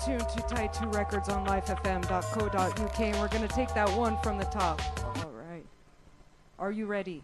tuned to Taitu Records on lifefm.co.uk, and we're going to take that one from the top. All right. Are you ready?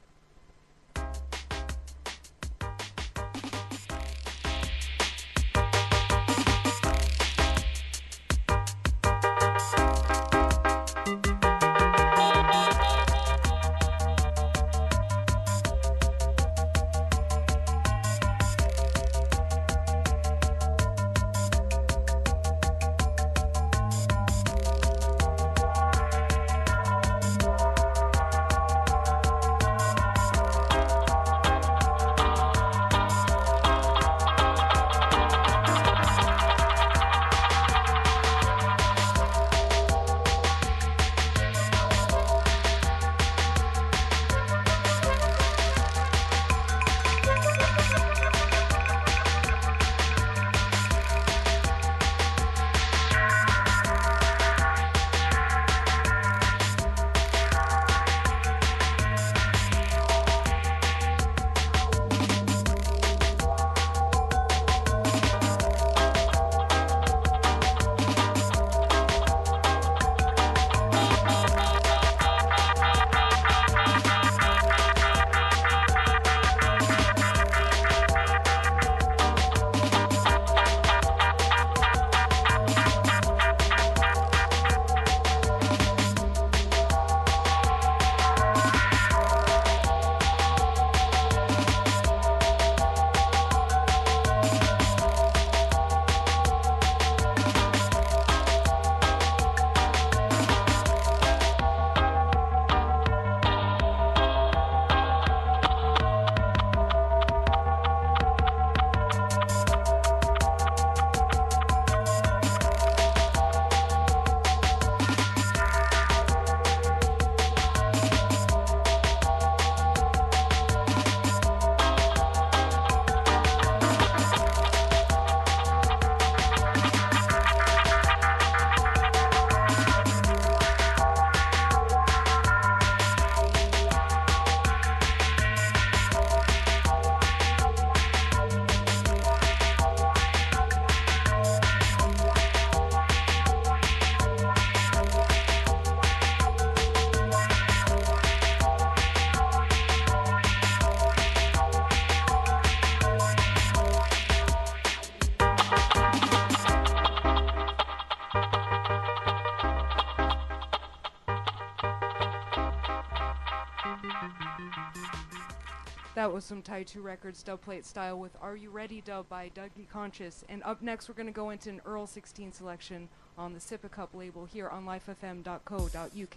That was some Taitu Records dubplate style with Are You Ready dub by Dougie Conscious. And up next we're going to go into an Earl 16 selection on the Sip a Cup label here on lifefm.co.uk.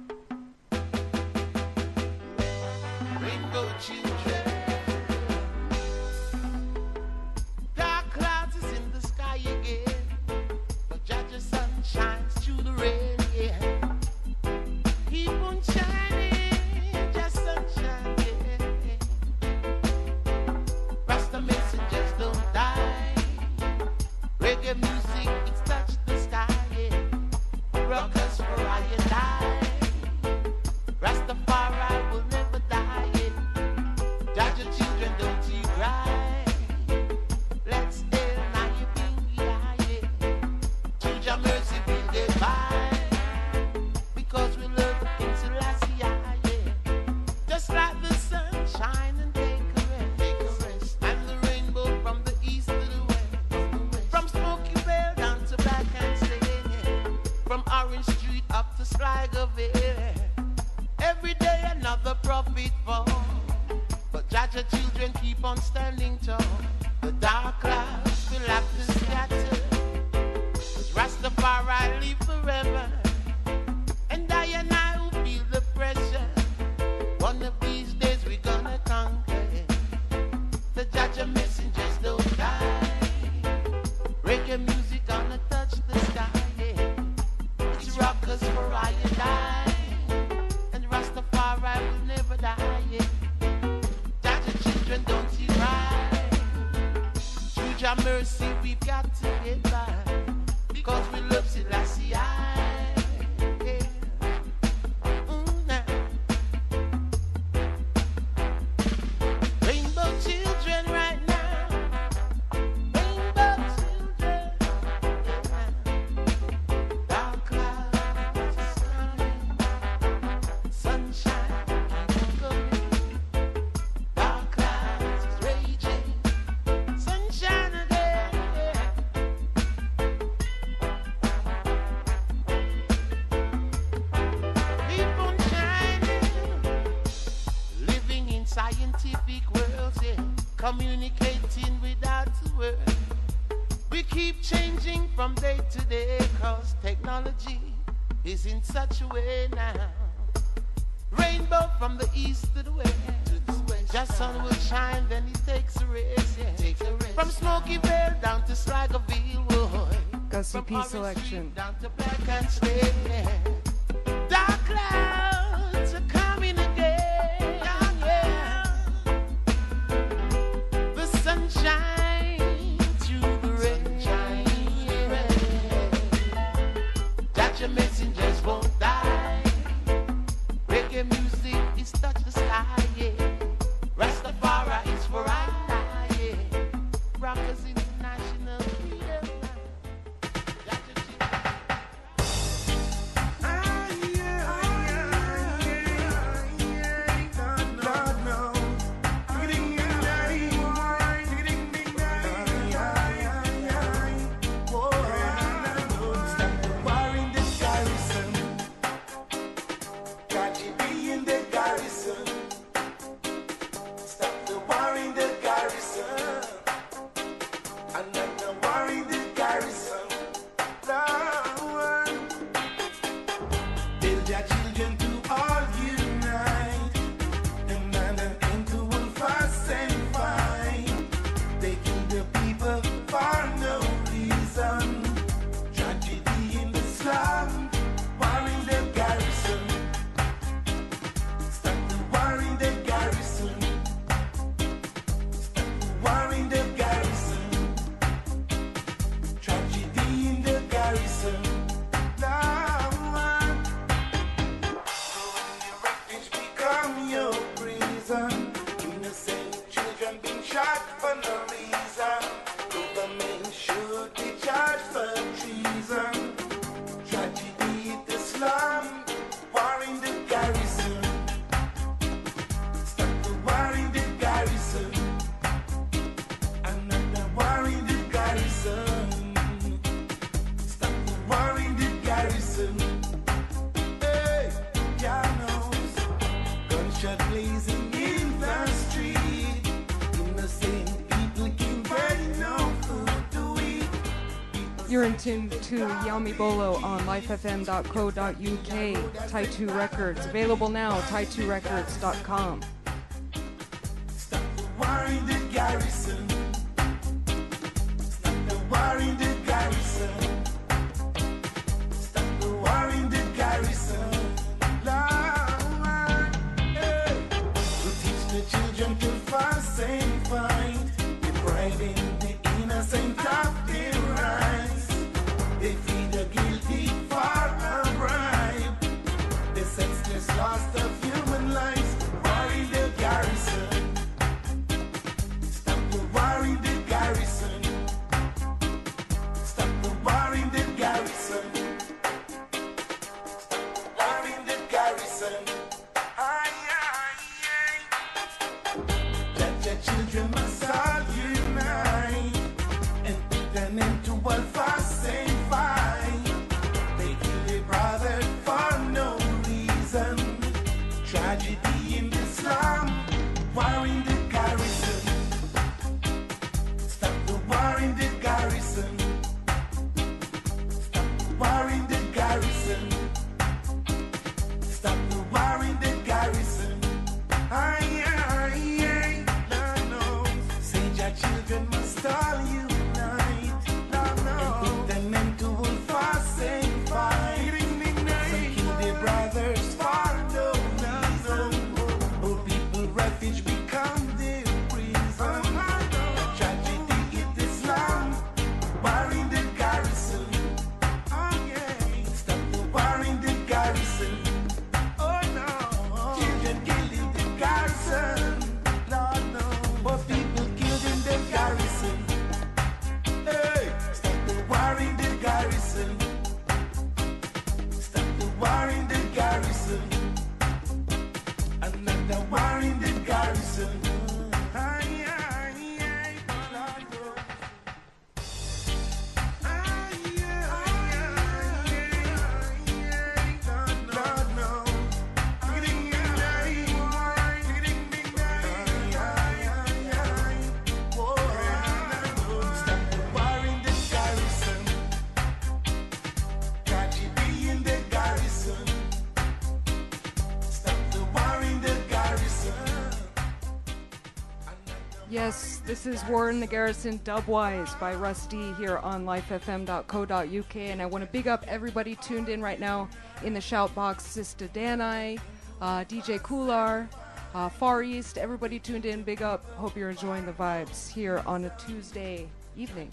Rainbow children, dark clouds is in the sky again, but Judge's sun shines through the rain, yeah. Keep on shining, just sunshine, yeah. Rasta messengers don't die. Reggae music, it's touched the sky, yeah. Rockers for I and I. Rastafari will never die, yeah. Judge communicating without a word. We keep changing from day to day, cause technology is in such a way now. Rainbow from the east to the west. Just sun will shine, then he takes a race, yeah. From Smoky Vale down to Sligoville, boy. Gussie P selection. Down to Black and Slate, yeah. Dark clouds are coming again, yeah. The sunshine through the rain, yeah. That your messengers won't die. Reggae music is touch the sky, yeah. Rastafari is for I, yeah. Rockers International freedom. You're in tune to Yami Bolo on lifefm.co.uk, Taitu Records. Available now, tai2records.com. Stop the war in the garrison. Stop the war in the garrison. Stop the war in the garrison. Lord, hey. To teach the children to fast and fight, depriving the innocent of their rights. They feed the guilty for a bribe. The senseless loss of human lives. War in the garrison. Stop the war in the garrison. Stop the war in the garrison. Stop the war in the garrison. That your children must all unite and put an end to all fast and fight. They kill their brother for no reason. Tragedy in the slum, war in the garrison. Stop the war in the garrison. Stop the war in the garrison. Stop the war in the garrison. No. Say your children must all unite. And put an end to all fuss and fight. Some kill their brothers for no reason. Old people refuge become their prison. A tragedy in Islam. War in the garrison. Stop the war in Yes, this is War in the Garrison Dubwise by Rusty here on lifefm.co.uk, and I want to big up everybody tuned in right now in the shout box. Sister Danai, DJ Kular, Far East, everybody tuned in, big up. Hope you're enjoying the vibes here on a Tuesday evening.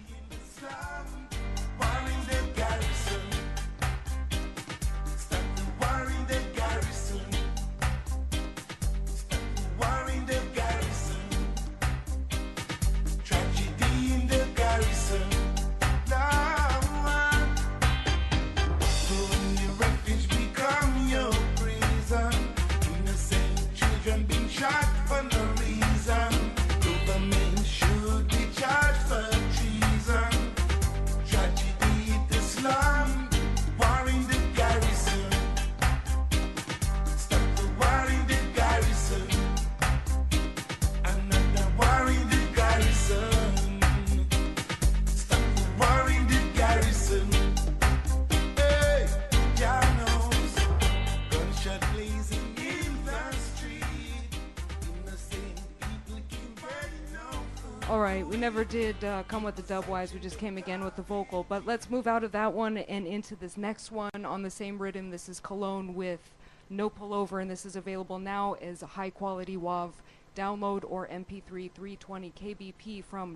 Alright, we never did come with the dubwise, we just came again with the vocal, but let's move out of that one and into this next one on the same rhythm. This is Cologne with No Pullover, and this is available now as a high quality WAV download or MP3 320 kbp from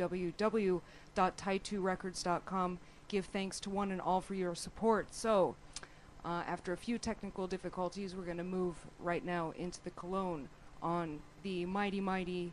www.tai2records.com. Give thanks to one and all for your support. So, after a few technical difficulties, we're going to move right now into the Cologne on the mighty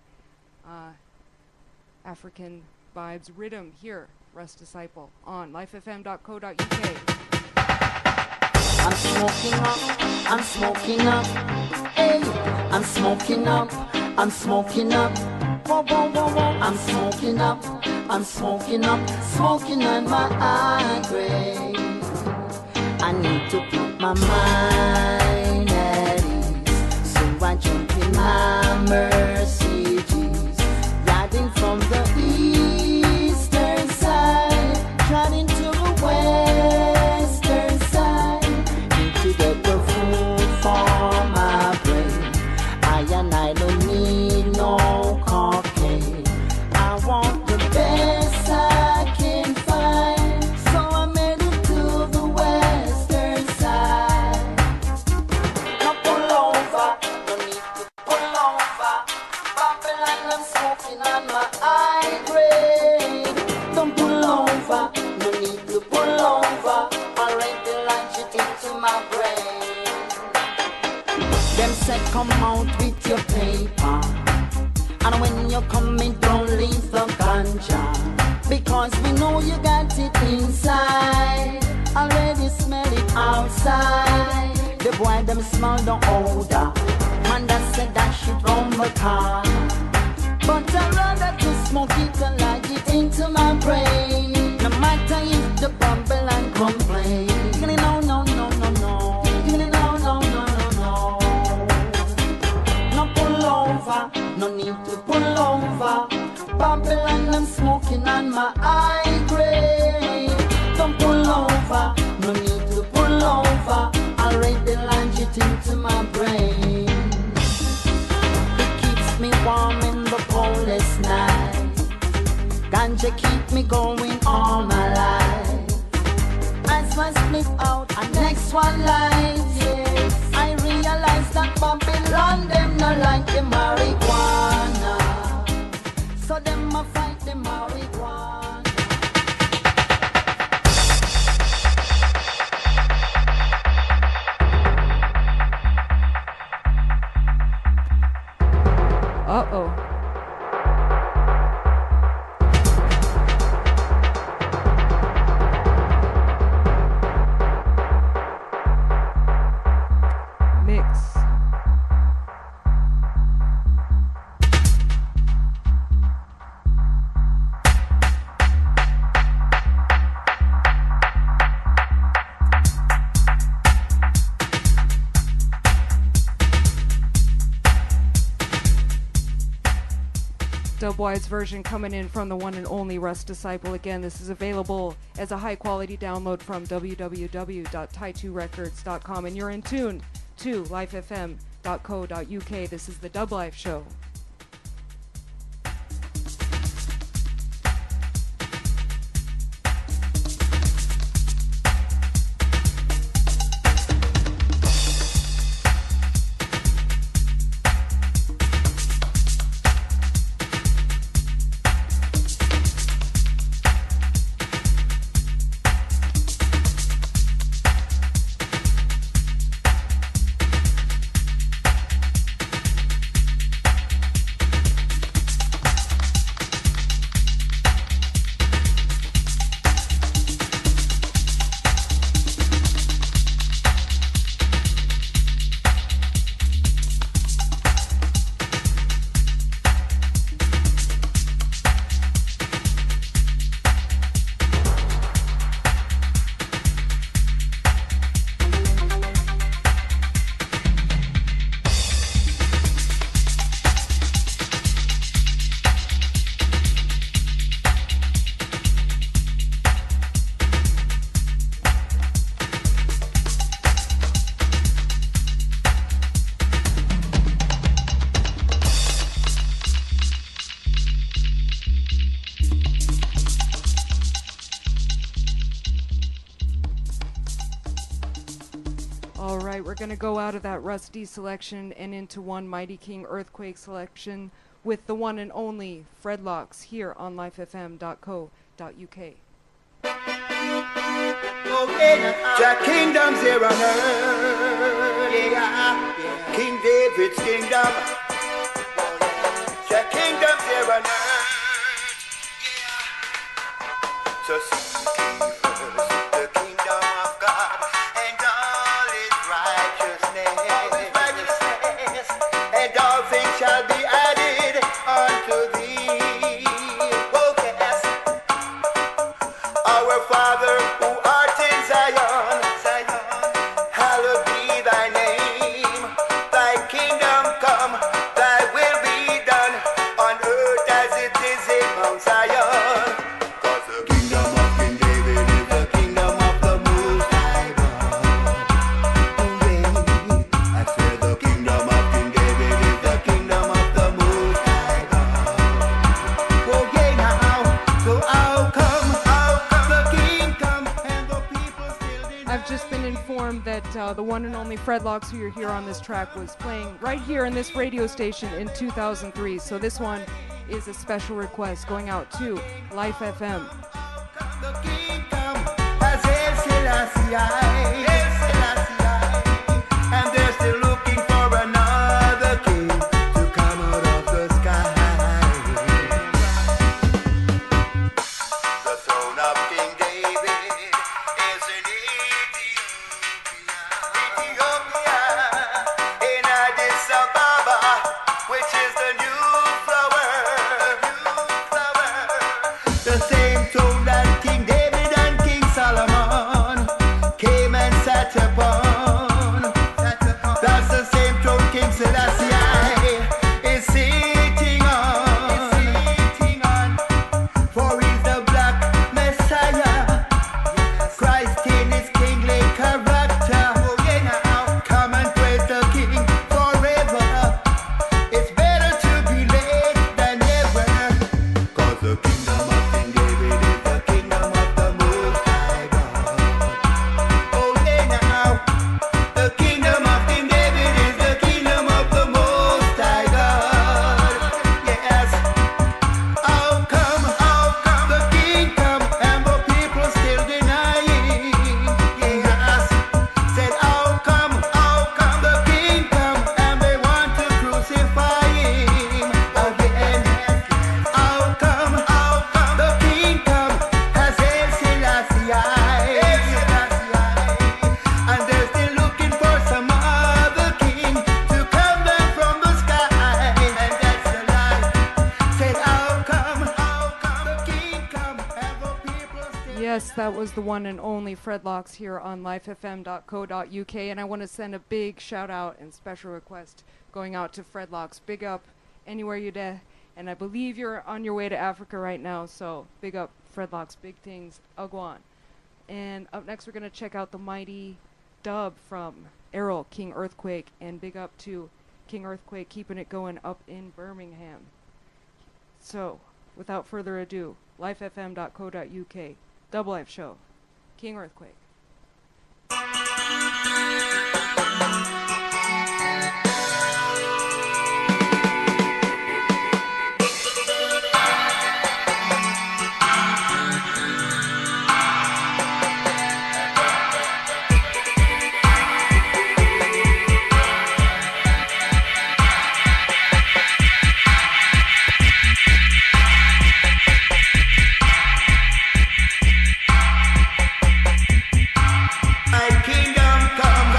African vibes rhythm here, Rust Disciple on lifefm.co.uk. I'm smoking up, I'm smoking up, hey, I'm smoking up, I'm smoking up, whoa, whoa, whoa, whoa. I'm smoking up, I'm smoking up, smoking on my high grade. I need to put my mind at ease, so I jump in my Mercedes, riding from the eastern side, driving to the western side, need to get the food for my brain. I don't need no cocaine, I want the best I can find, so I made it to the western side. Now pull over, no need to pull over, Babylon, I'm smoking on my high grade. Don't pull over, no need to pull over, already launched it into my brain. Them said come out with your paper, and when you're coming don't leave the ganja, because we know you got it inside, already smell it outside. The boy them smell the odor, man that said that shit from the car, but I'd rather to smoke it and light it into my brain. No matter if the Babylon complain, no, no, no, no, no, no, no, no, no, no. No pull over, no need to pull over, Babylon, I'm smoking on my high grade. Don't pull over, no need to pull over, already launched it into my brain. It keeps me warm in the coldest night, ganja keep me going all my life. As I split out and next one light, yes, I realize that Babylon them not like the marijuana, so them a fight the marijuana. Uh-oh. Mix. Dubwise version coming in from the one and only Rust Disciple. Again, this is available as a high quality download from www.tai2records.com, and you're in tune to lifefm.co.uk. This is the Dub Life Show. All right, we're going to go out of that Rusty selection and into one Mighty King Earthquake selection with the one and only Fredlocks here on lifefm.co.uk. Jack kingdom's here on earth, yeah. King David's kingdom. Jack kingdom's here on earth, yeah. So seek first the kingdom of God and all His righteousness, and all things shall be added unto thee. Oh yes, our Father who art in Zion, hallowed be thy name. Thy kingdom come, thy will be done on earth as it is in Mount Zion. 'Cause the kingdom of King David is the kingdom of the Most High God. I said the kingdom of King David is the kingdom of the Most High God. Oh yeah now, so how come the king come and the people still deny? I've just been informed that the one and only Fredlocks, who you're here on this track, was playing right here in this radio station in 2003. So this one is a special request going out to Life FM. The kingdom has Haile Selassie, and they're still looking for another king to come out of the sky. The throne of King David is in Ethiopia, in Addis Ababa, which is the new flower. The same throne that King David and King Solomon came and sat upon. That's the same throne King Selassie is sitting on. For he's the black Messiah, Christ in his kingly character. Come and praise the King forever. It's better to be late than never. 'Cause the kingdom of King David is the kingdom of the Most High God. Oh yeah now, the kingdom of King David is the kingdom of the Most High God. Yes. How come the king come and the people still denying? Yes. Said how come the king come and they want to crucify him again? How come the king come has Haile Selassie, and they're still looking for some other king to come down from the sky, and that's a lie. Said how come the king come and the people still. Yes, that was the one and only Fredlocks here on lifefm.co.uk, and I want to send a big shout out and special request going out to Fredlocks. Big up anywhere you de, and I believe you're on your way to Africa right now, so big up Fredlocks, big things, Agwan. And up next we're going to check out the mighty dub from Errol, King Earthquake, and big up to King Earthquake keeping it going up in Birmingham. So, without further ado, lifefm.co.uk, Dub Life Show, King Earthquake. My kingdom come.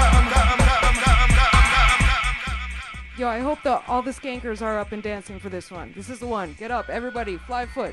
Yo, I hope all the skankers are up and dancing for this one. This is the one. Get up, everybody, fly foot.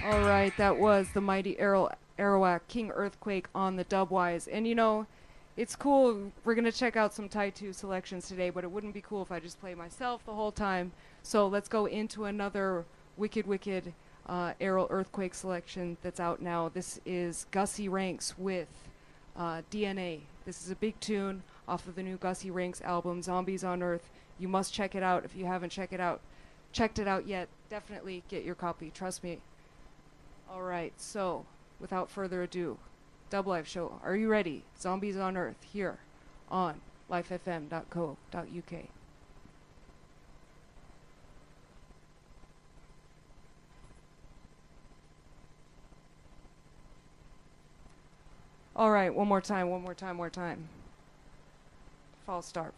All right, that was the mighty Arawak, King Earthquake on the Dubwise. And you know, it's cool. We're going to check out some Taitu selections today, but it wouldn't be cool if I just play myself the whole time. So let's go into another wicked Aero Earthquake selection that's out now. This is Gussie Ranks with DNA. This is a big tune off of the new Gussie Ranks album, Zombies on Earth. You must check it out. If you haven't checked it out yet, definitely get your copy. Trust me. All right, so without further ado, Dub Life Show. Are you ready? Zombies on Earth here on lifefm.co.uk. All right, one more time. False start.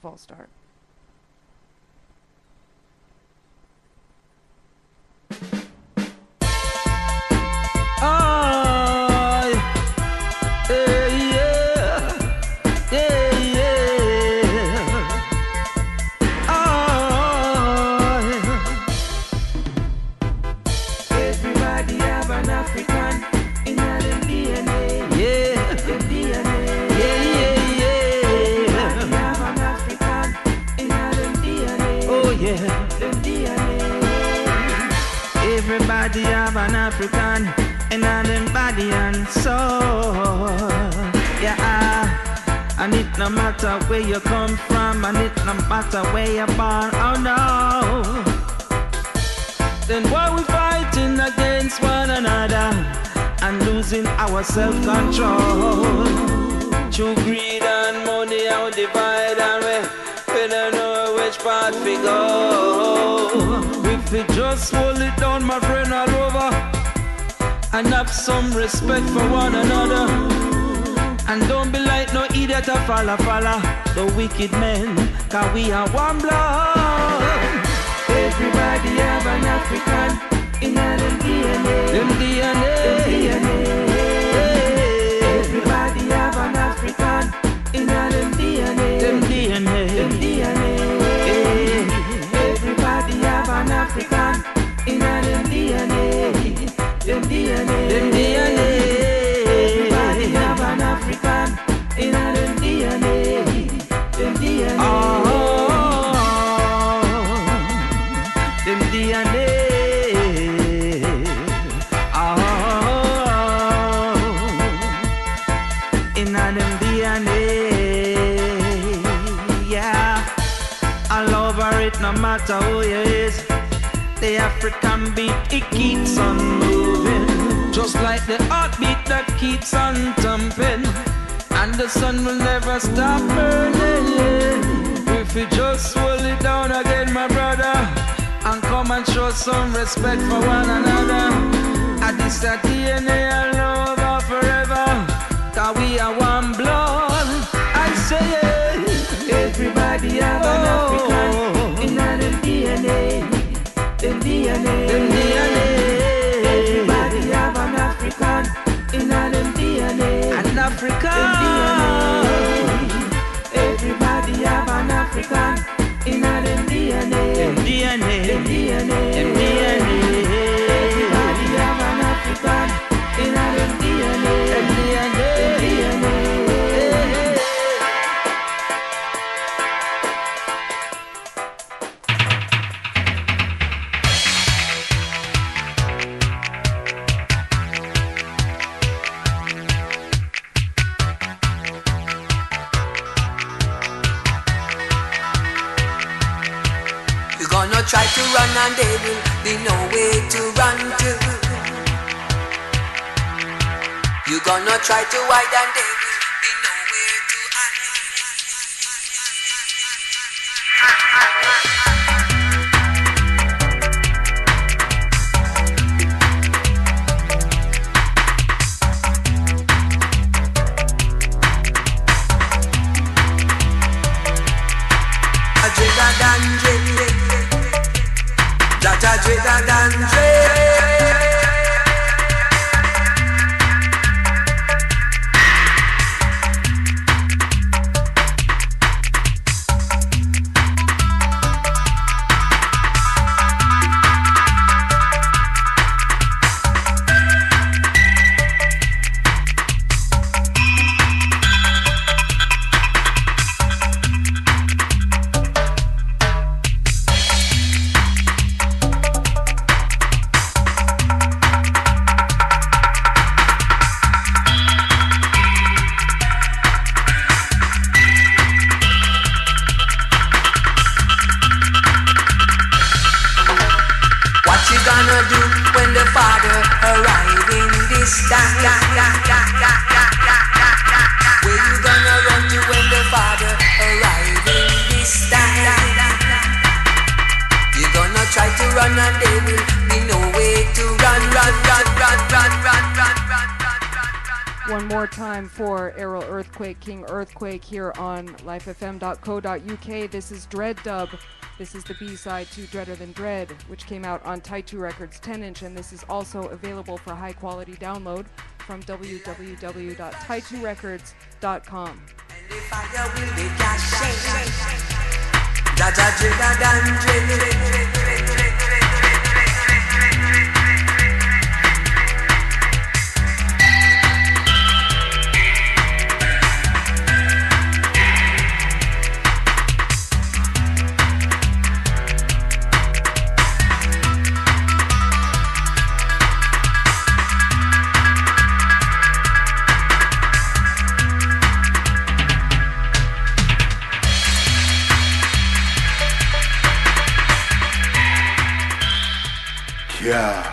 Everybody have an African in an body and soul. Yeah, and it no matter where you come from, and it no matter where you're born. Oh no. Then why we fighting against one another and losing our self-control? Through greed and money, our divide and we don't know which path we go. If we just hold it down, my friend, all over, and have some respect for one another, and don't be like no idiot or follow the wicked men, cause we are one blood. Everybody have an African in them DNA. Everybody have an African in them DNA. Everybody have an African in them DNA. Everybody have an African in them DNA. Oh, them DNA. Oh, in them DNA. Yeah, all over it, no matter who you is. The African beat, it keeps on moving, just like the heartbeat that keeps on thumping, and the sun will never stop burning. If we just hold it down again, my brother, and come and show some respect for one another. And this the DNA and love forever, cause we are one blood. I say it. Everybody have an African in them DNA. Them DNA. Everybody have an African in them DNA. An African. Everybody have an African in them DNA. Everybody have an African in them DNA. Try to run and there will be no way to run to. You gonna try to hide and there will be nowhere to arriving this time. Where you gonna run to when the Father arriving this time? You're gonna try to run and there will be no way to run. One more time for Errol Earthquake, King Earthquake here on lifefm.co.uk. This is Dread Dub. This is the B-side to Dreader Than Dread, which came out on Taitu Records 10-inch, and this is also available for high-quality download from www.taiturecords.com. Yeah.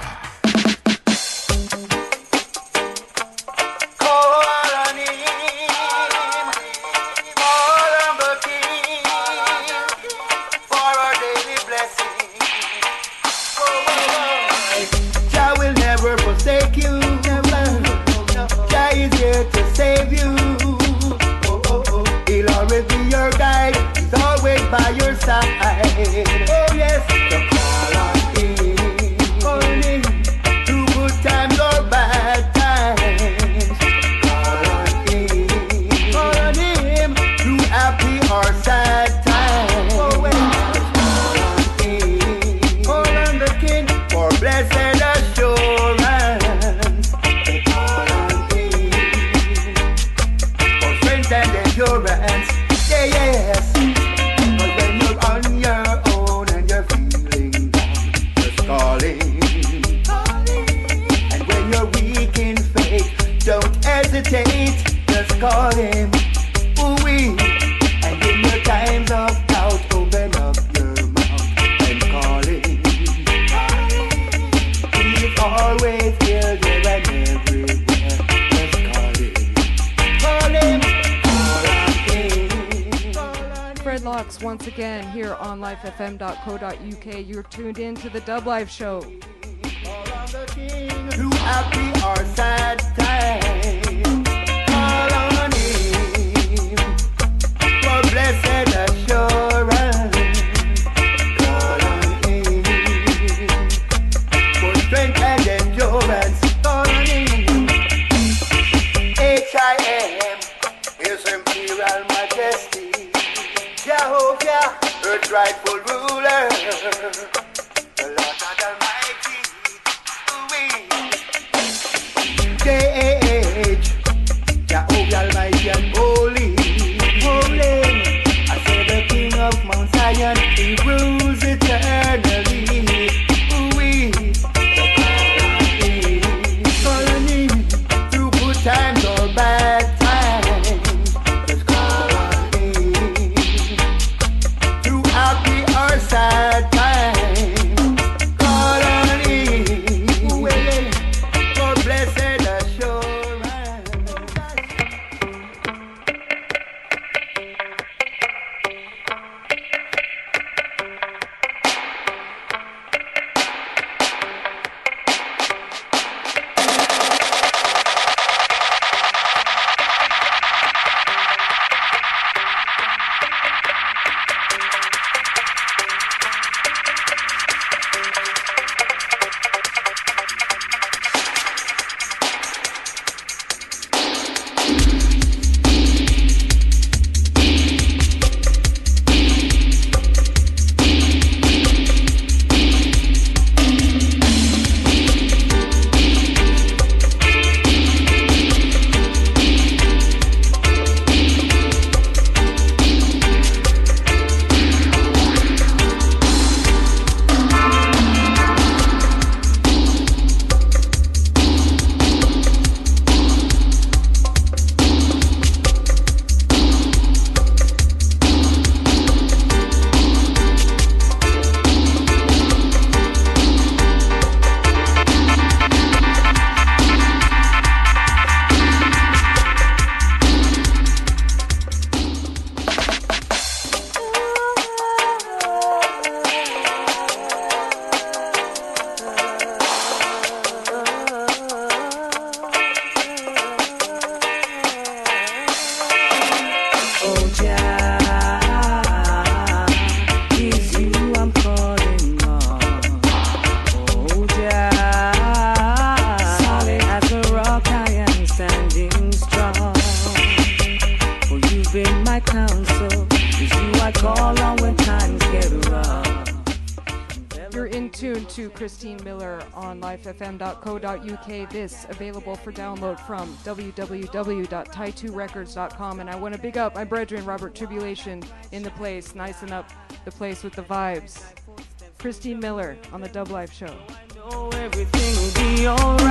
Jah will never forsake you. Jah is here to save you. He'll always be your guide. He's always by your side. Oh yes, so call on him. Through good times or bad times. Call on him. Through happy or sad times. Call on the King for blessed assurance. Call on him for strength and endurance. Yeah, yes. But when you're on your own and you're feeling down, just call him. And when you're weak in faith, don't hesitate, just call him. Ooh-wee. And in your times of doubt, open up your mouth and call him. He's always here, there and everywhere. Just call him. Call him. Call on him. Call on him. Fred Locks once again here on lifefm.co.uk. You're tuned in to the Dub Live Show. Call on the King through happy or sad times. Call on him for blessed assurance. Call on him for strength and endurance. Call on him. H.I.M. His Imperial Majesty, Jehovah, Earth's rightful ruler, the Lord God Almighty. J.H. Jehovah Almighty and holy, holy. I say the King of Mount Zion, he rules eternally. Ooh-wee. Call on him through good times or bad times. Just call on him through happy or sad times. Call on him for blessed assurance. Christine Miller on lifefm.co.uk. This available for download from www.tai2records.com. And I want to big up my brethren, Robert Tribulation, in the place, nicing up the place with the vibes. Christine Miller on the Dub Life Show. know everything will be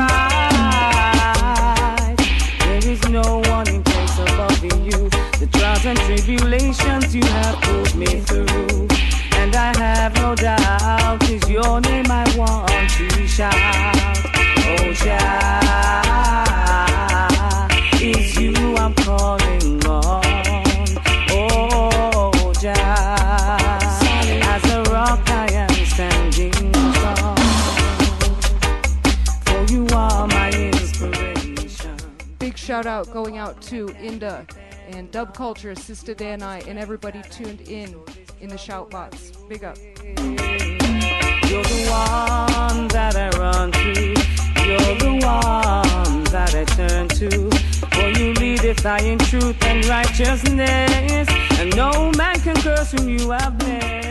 alright. There is no one in place above you. The trials and tribulations you have put me through, and I have no doubt it's your name I want to shout. Oh, Jah, it's you I'm calling on. Oh, Jah, as a rock I am standing strong, for you are my inspiration. Big shout out going out to Inda and Dub Culture, Sister Dan I, and everybody tuned in the shout box. Big up. You're the one that I run to. You're the one that I turn to. For you leadeth I in truth and righteousness, and no man can curse whom you have blessed.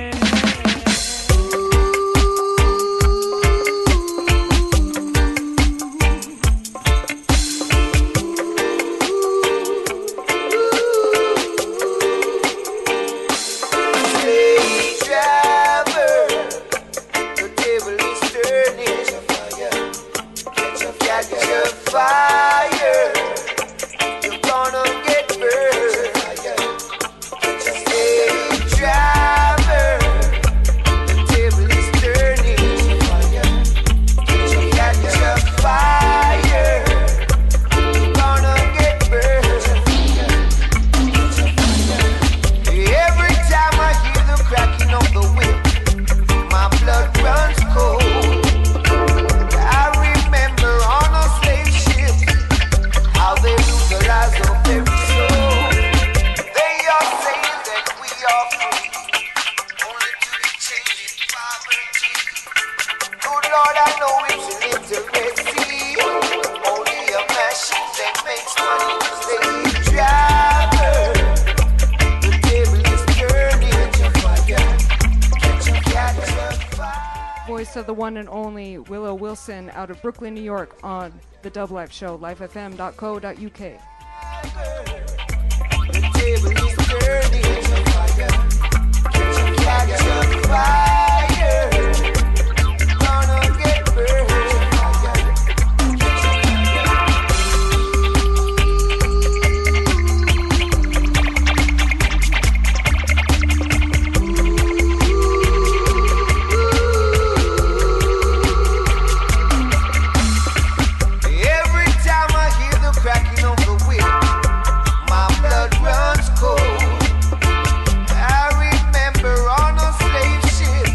Fire, you're gonna get burned. Hey, driver, the table is turning. Catch a fire, you're gonna get burned. Every time I hear the cracking of the whip, my blood runs cold. How they lose the lives of every soul. They are saying that we are free, only to be changed in poverty. Good Lord, I know it's an intimacy. Only a machine that makes money. Slave driver, the table is turning. Catch a fire. Voice of the one and only Willow Wilson out of Brooklyn, New York on the Dub Life Show, lifefm.co.uk. The table is turning. Catch a fire. Gonna get burned. Every time I hear the cracking of the whip, my blood runs cold. I remember on a slave ship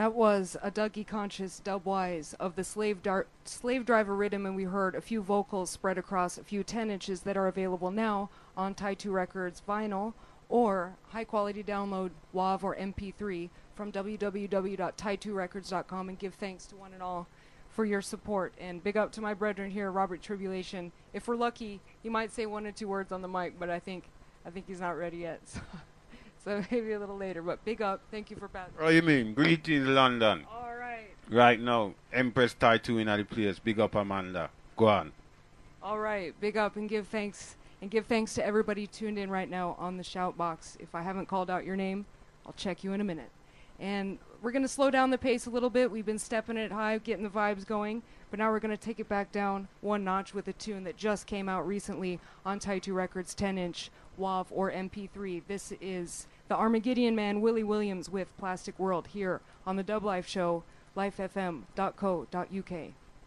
That was a Dougie Conscious Dubwise of the Slave Driver rhythm, and we heard a few vocals spread across a few 10 inches that are available now on Taitu Records vinyl or high quality download WAV or MP3 from www.taiturecords.com, and give thanks to one and all for your support. And big up to my brethren here, Robert Tribulation. If we're lucky, he might say one or two words on the mic, but I think he's not ready yet. So maybe a little later, but big up. Thank you for passing. Oh, you mean? Greetings, London. All right. Right now, Empress Taitu in the place. Big up, Amanda. Go on. All right. Big up and give thanks. And give thanks to everybody tuned in right now on the shout box. If I haven't called out your name, I'll check you in a minute. And we're going to slow down the pace a little bit. We've been stepping it high, getting the vibes going. But now we're going to take it back down one notch with a tune that just came out recently on Taitu Records 10-inch WAV or MP3. This is the Armageddon Man, Willie Williams, with Plastic World here on the Dub Life Show, lifefm.co.uk.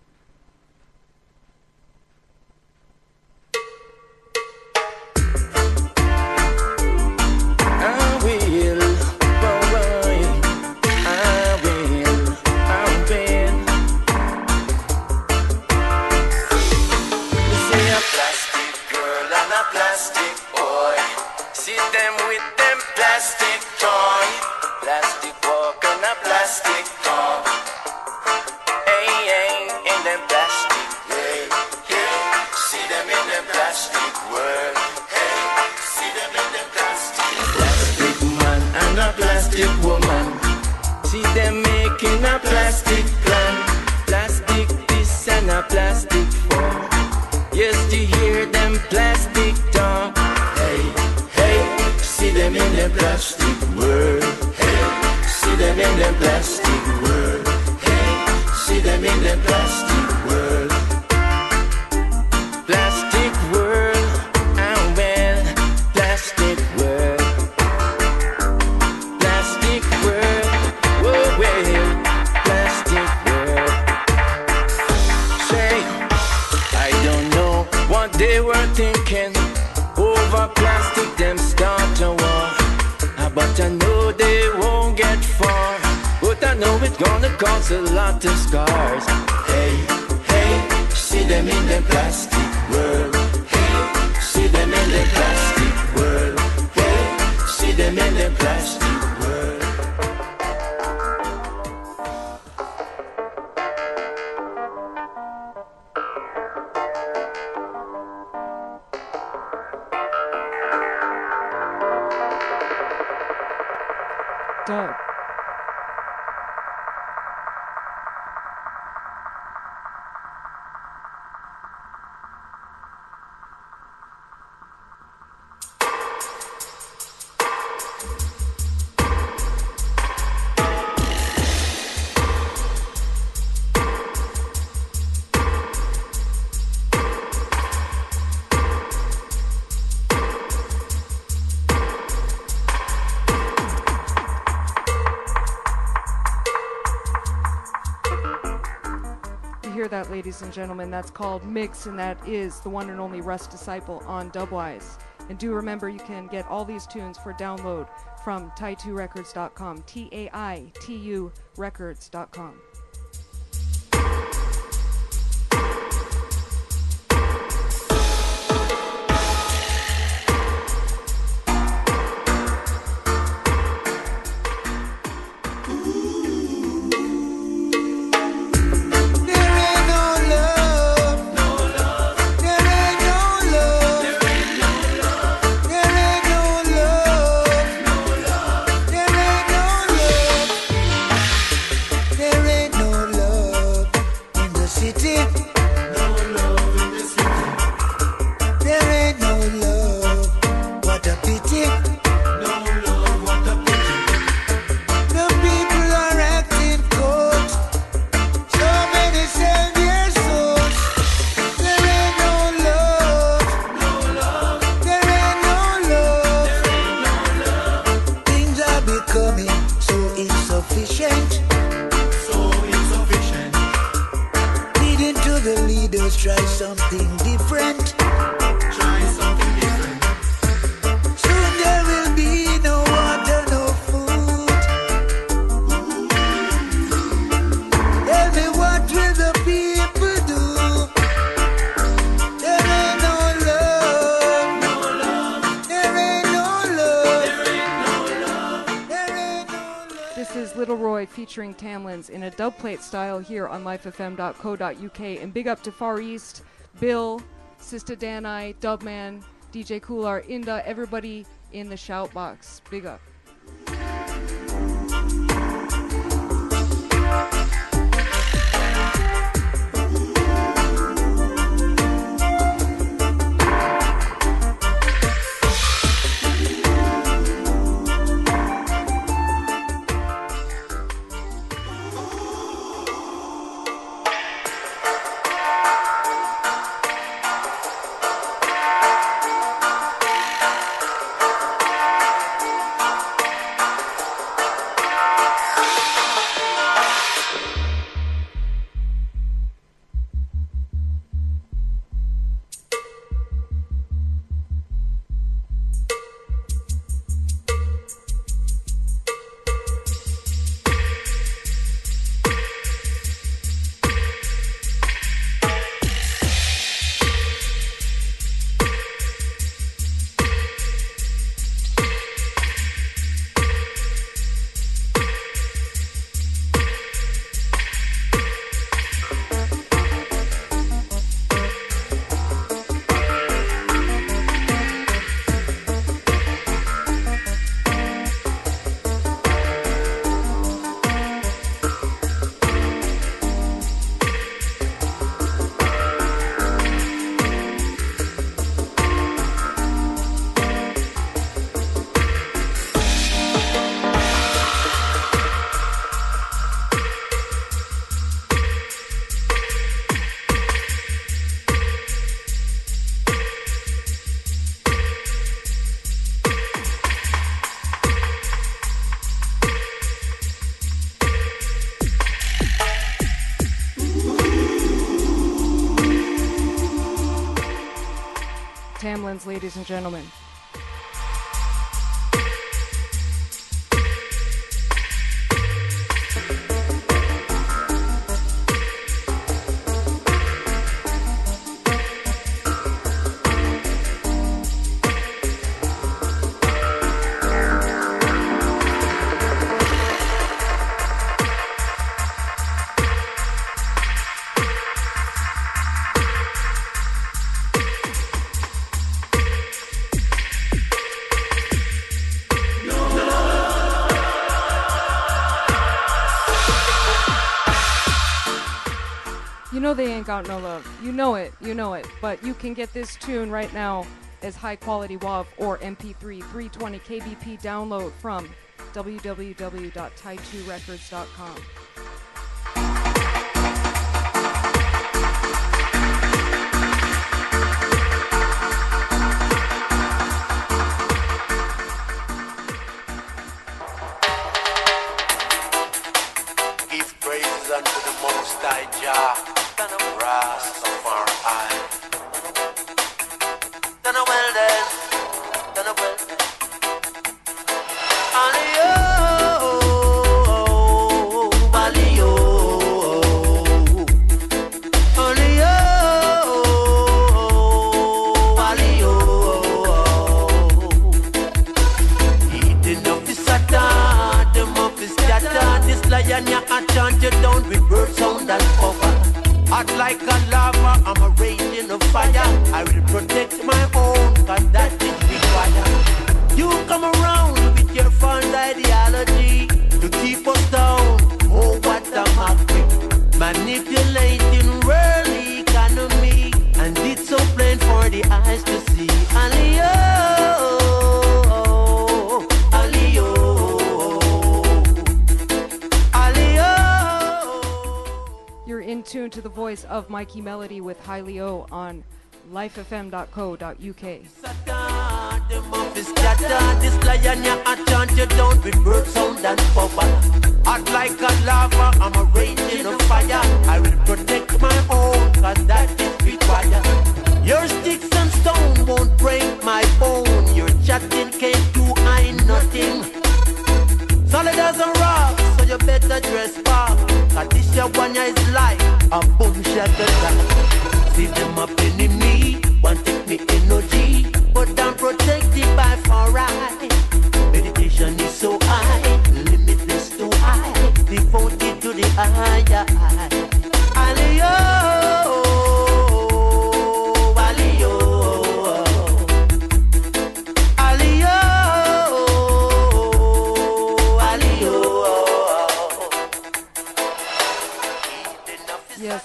Plastic talk. Hey, hey, in them plastic, hey, hey. See them in them plastic world. Hey, see them in them plastic. Plastic man and a plastic woman. See them making a plastic plan. Plastic this and a plastic form. Yes, to hear them plastic talk. Hey, hey, see them in them plastic world. See them in the plastic world. Hey, see them in the plastic world. Plastic world, I'm well. Plastic world. Plastic world, oh well. Plastic world. Say, I don't know what they were thinking. Over plastic, them start to war. But I know they won't get far. But I know it's gonna cause a lot of scars. Hey, hey, see them in the plastic world. Hey, see them in the plastic world. Hey, see them in the plastic world. Doug. That, ladies and gentlemen, that's called Mix, and that is the one and only Russ Disciple on Dubwise. And do remember, you can get all these tunes for download from taiturecords.com, T-A-I-T-U records.com. This is Little Roy featuring Tamlins in a dubplate style here on lifefm.co.uk. And big up to Far East, Bill, Sister Danai, Dubman, DJ Coolar, Inda, everybody in the shout box. Big up. Tamlins, ladies and gentlemen. You know they ain't got no love. You know it, but you can get this tune right now as high quality WAV or MP3 320 kbp download from www.tai2records.com. Give praises unto the Most High Jah, Rastafari. Done a well then, done a well then. Alio, Alio, Alio, eating up the Satan, them up the scatter. This lion ya a chant you down with bird sound and cover. Hot like a lava, I'm a raging of fire. I will protect my own, cause that is required. You come around with your fond ideology to keep us down. Oh, what a mockery. Manipulating world economy, and it's so plain for the eyes to see. Alio, Alio, Alio. You're in tune to the voice of Mikey Melody with Highly O on lifefm.co.uk. This lion ya a chant you down with bird sound and power. Hot like a lava, I'm a raging of fire. I will protect my own, cause that is required. Your sticks and stone won't break my bone. Your chatting can't do I nothing. Solid as a rock, so you better dress back. Cause this your one is like a boom shatter. See them up in me, want take me energy, but I'm protected by far right. Meditation is so high, limitless to high.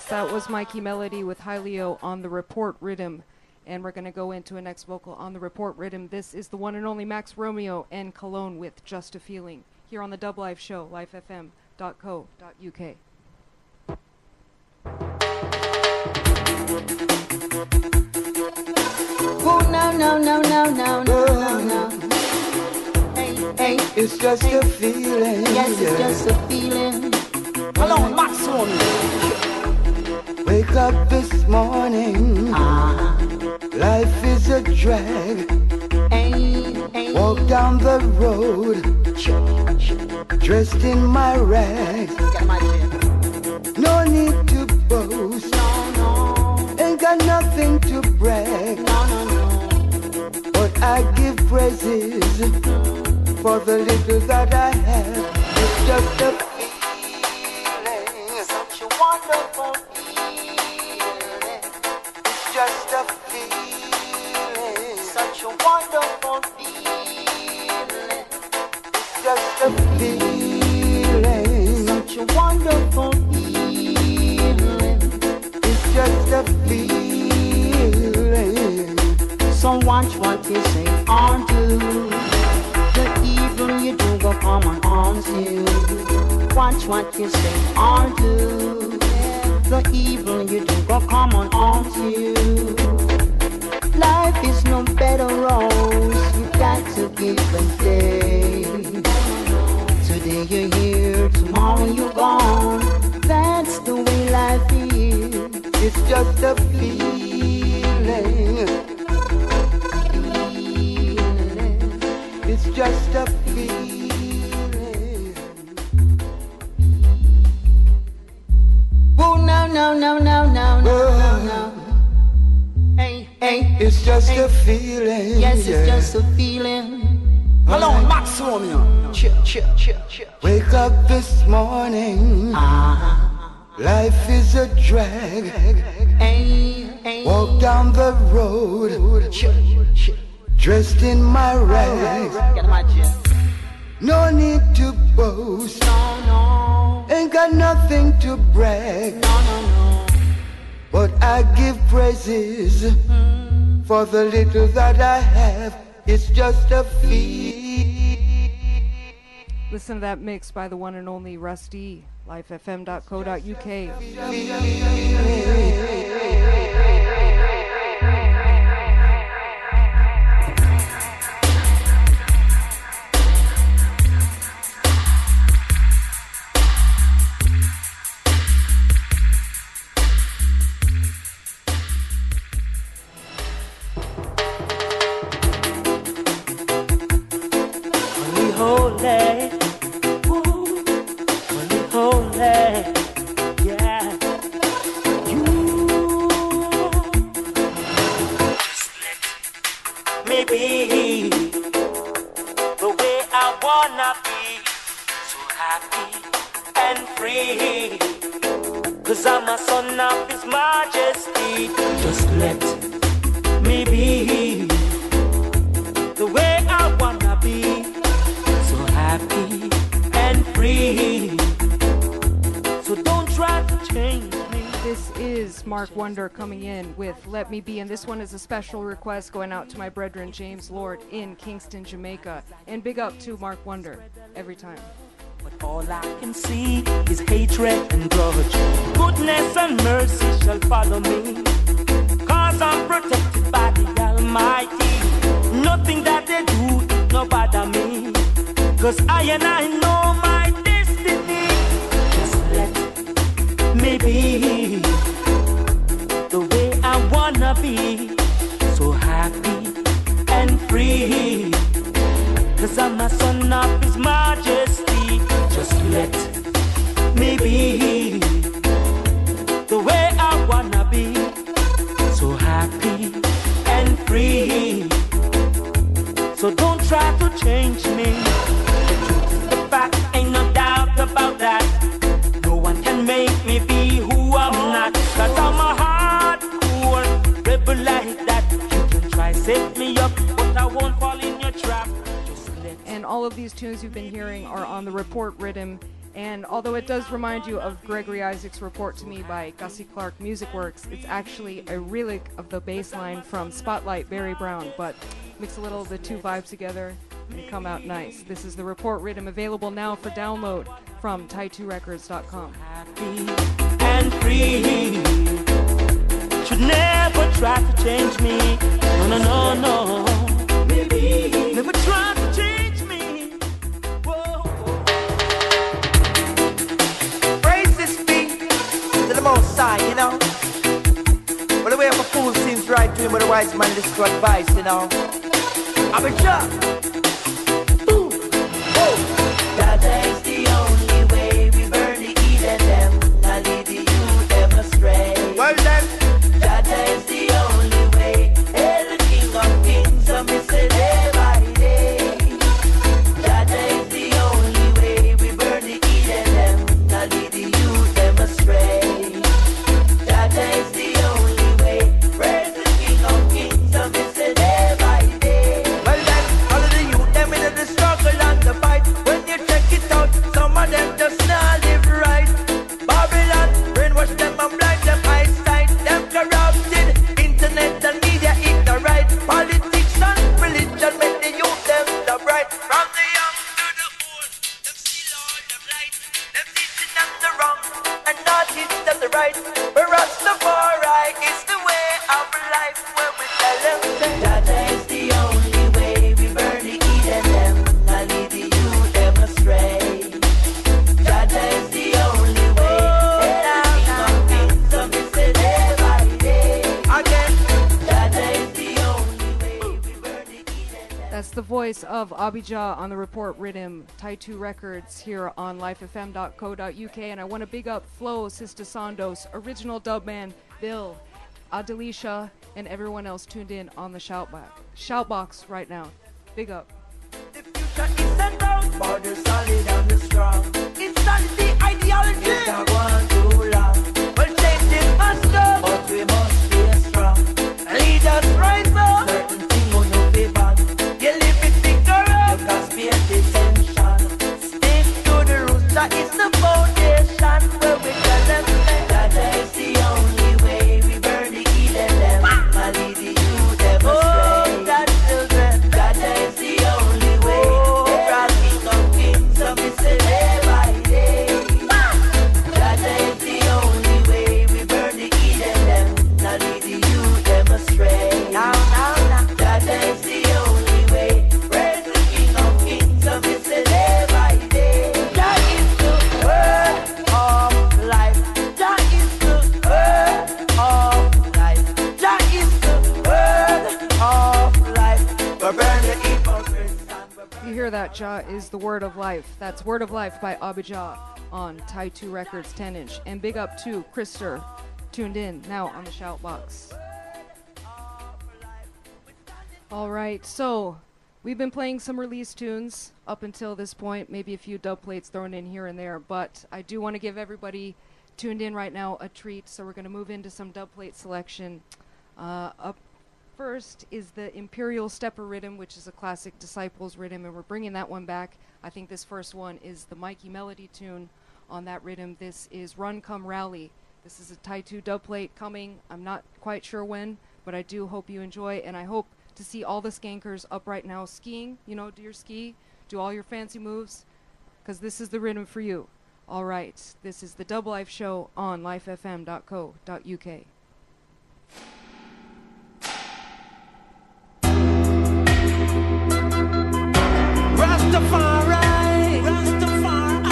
that was Mikey Melody with Hylio on the Report Rhythm. And we're going to go into a next vocal on the Report Rhythm. This is the one and only Max Romeo and Cologne with Just a Feeling here on the Dub Life Show, lifefm.co.uk. Oh, no, no, no, no, no, no, no, no. Hey, hey. It's just a feeling. Yes, it's just a feeling. Hello, Max Romeo. Wake up this morning. Life is a drag. Walk down the road, dressed in my rags. No need to boast. Ain't got nothing to brag. But I give praises for the little that I have. It's just a feeling, such a wonderful feeling. It's just a feeling, such a wonderful feeling. It's just a feeling, such a wonderful feeling. It's just a feeling. So watch what you say or do. The evil you do go come and haunt you. Watch what you say or do. The evil you do go come and haunt you. Life is no better rose. You got to give and take. Today you're here, tomorrow you're gone. That's the way life is. It's just a feeling. It's just a feeling. Oh, no, no, no, no, no, no, no, no. Hey, hey. It's just hey. a feeling. Yes, it's just a feeling. Hello, Max Romeo. Wake up this morning. Life is a drag. Walk down the road, dressed in my rags. No need to boast. Ain't got nothing to brag. But I give praises for the little that I have. It's just a feeling. Listen to that mix by the one and only Rusty, lifefm.co.uk. Coming in with Let Me Be, and this one is a special request going out to my brethren James Lord in Kingston, Jamaica, and big up to Mark Wonder every time. But all I can see is hatred and grudge. Goodness and mercy shall follow me, 'cause I'm protected by the Almighty. Nothing that they do no bother me, 'cause I know my destiny. Just let me be the way I wanna be, so happy and free, 'cause I'm a son of His Majesty. Just let me be the way I wanna be, so happy and free. So don't try to change me. The truth is the fact, ain't no doubt about that. No one can make me be who I'm not, 'cause I'm a hardcore rebel like that. You can try set me up, but I won't fall in your trap. And all of these tunes you've been hearing are on the Report Rhythm, And although it does remind you of Gregory Isaacs' Report to Me by Gussie Clarke Music Works, it's actually a relic of the bass line from Spotlight, Barry Brown, but mix a little of the two vibes together and come out nice. This is the Report Rhythm, available now for download from Tai2Records.com. And free, should never try to change me. No, no, no, no. Never try to change me. Whoa. Praises be to the Most High, you know. Well, the way of a fool seems right to him, but a wise man listens to advice, you know. I'm a job. That is the only way we burn the heat and them. Now lead the youth them astray. Well then, That is the only way. Hail the King of Kings, so me say day by day. That is the only way we burn the heat and them. Now lead the youth them astray. That is the only way. Praise the King of Kings, so me say day by day. well then, all of the youth, them in the struggle and the fight. When you check it out, some of them just not live right. Babylon, brainwash them and blind them eyesight. Them corrupted, internet and media ignorant. Politics and religion make the youth them the bright. From the young to the old, them still all them light. Them teaching them the wrong and not teaching them the right. But Rastafari is the way of life. When we tell them That is the only way we burn the heat and them. Now lead the youth them astray. That is the only way. Hail the King of Kings, so me say day by day. again. That is the only way we burn the heat and them. That's the voice of Abijah on the Report Rhythm, Tai2 Records here on lifefm.co.uk. And I want to big up Flo, Sister Sandos, Original Dubman, Bill, Adelisha, and everyone else tuned in on the Shoutbox right now. Big up. The future is set out for the solid and the strong. It's not the ideology. It's not gone too long, Well, change it must come. but we must stay strong. Leaders rise up. Certain thing on your favor, You live it figure up. because pay attention. Stick to the roots. That is the foundation where we tell them That is the only way we burn the heat and them. Now lead the youth them oh, astray. that children. That is the only way. Hail the King of Kings, so me say day by day. That is the only way we burn the heat and them. Now lead the youth them astray. Now, now, now. That is the only way. Praise the King of Kings, so me say day by day. That is the word of life. That is the word of life. That is the word of life. We burn the hypocrites and we burn. You hear that, Jah, is the Word of Life. That's Word of Life by Abijah on Tai2 Records 10-inch. And big up to Krister, tuned in now on the Shoutbox. All right, so we've been playing some release tunes up until this point, maybe a few dub plates thrown in here and there, but I do want to give everybody tuned in right now a treat, so we're going to move into some dub plate selection. Up first is the Imperial Stepper Rhythm, which is a classic Disciples rhythm, and we're bringing that one back. I think this first one is the Mikey Melody tune on that rhythm. This is Run Come Rally. This is a Tai2 dub plate coming. I'm not quite sure when, but I do hope you enjoy, and I hope to see all the skankers up right now skiing. You know, do your ski, do all your fancy moves, because this is the rhythm for you. All right, this is the Dub Life Show on lifefm.co.uk. Rastafari, Rastafari,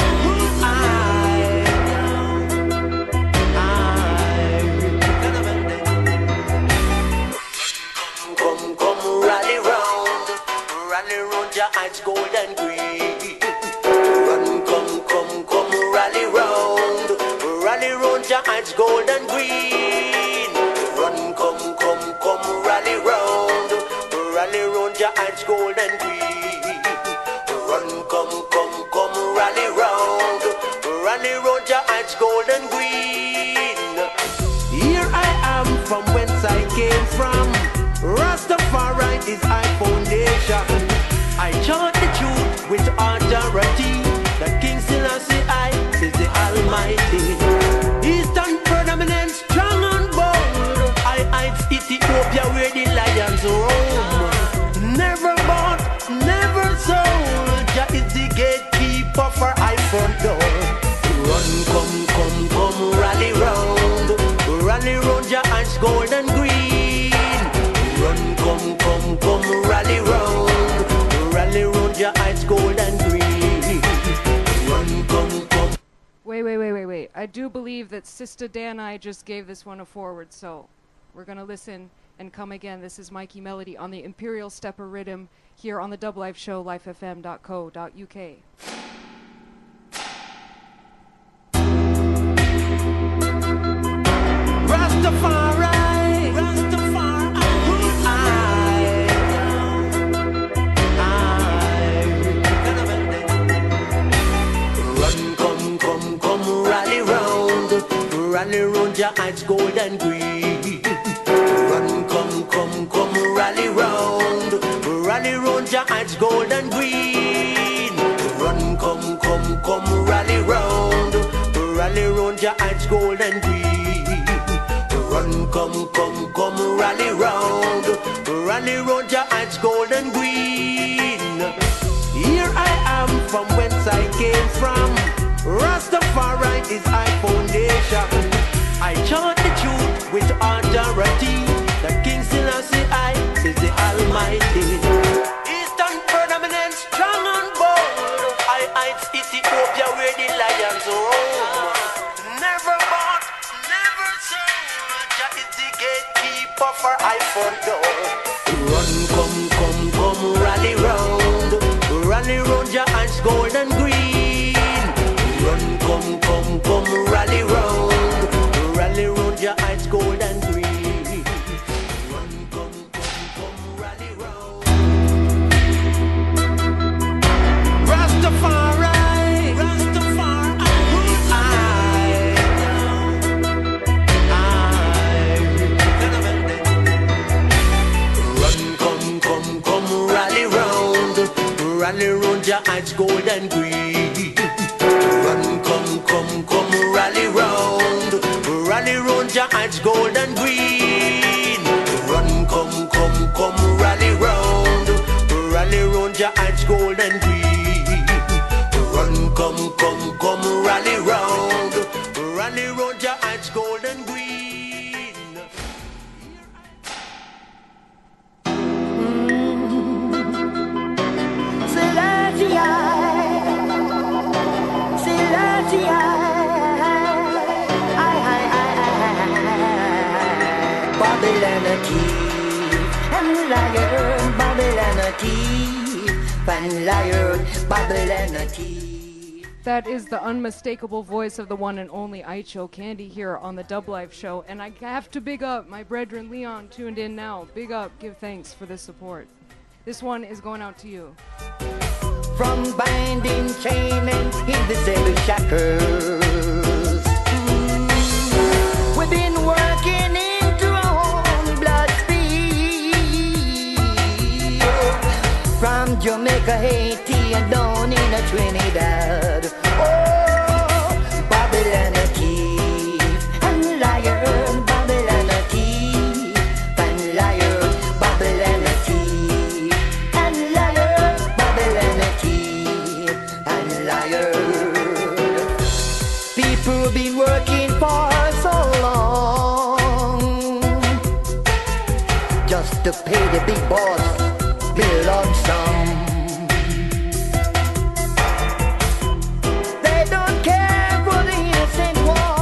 come rally round your eyes, gold and green. Run, come rally round your eyes, gold and green. Run, come rally round your eyes, gold and green. Run, come rally round your eyes, gold and green. Here I am from whence I came from. Rastafari is our foundation. I chant the truth with authority. The King Selassie I keeper for I front door. Run, come, rally round. Rally round your hands gold and green. Run, come, rally round. Rally round your hands gold and green. Run, come. Wait. I do believe that Sister Danai just gave this one a forward, so we're going to listen and come again. This is Mikey Melody on the Imperial Stepper Rhythm here on the Dub Life Show, lifefm.co.uk. Rastafari, Run, come, rally round. Rally round your eyes gold and green. Run, come, rally round. Rally round your eyes gold and green. Run, come, rally round. Rally round your eyes gold and green. Run, come, rally round. Rally round your eyes gold and green. Here I am from whence I came from. Rastafari is my foundation. I chant the truth with authority. The King Selassie I is the Almighty. Eastern predominant, strong and bold. I Ethiopia where the lions roam. Never bought, never sold. Jah is the gatekeeper for I front door. Run, come, rally round. Rally round your hands gold and green. Run, come, rally round. Rally round your hands gold and green. Run, come, rally round. Rastafari. Rally round your eyes gold and green. Run, come, rally round. Rally round your eyes gold and green. Run, come, rally round. Rally round your eyes gold and green. Run, come, rally round. Rally round your eyes gold and green. Babylon a thief and liar, Babylon a thief and liar, Babylon a thief. That is the unmistakable voice of the one and only Aicho Candy here on the Dub Life Show, and I have to big up my brethren Leon tuned in now. Big up, give thanks for the support. This one is going out to you. From binding chain and invisible shackles, we've been working into our own blood speed. From Jamaica, Haiti, and down in a Trinidad. Oh, Babylon a thief and liar, Babylon a thief and liar, Babylon a thief and liar, Babylon a thief and liar. People been working for so long just to pay the big boss bill on some. They don't care for the innocent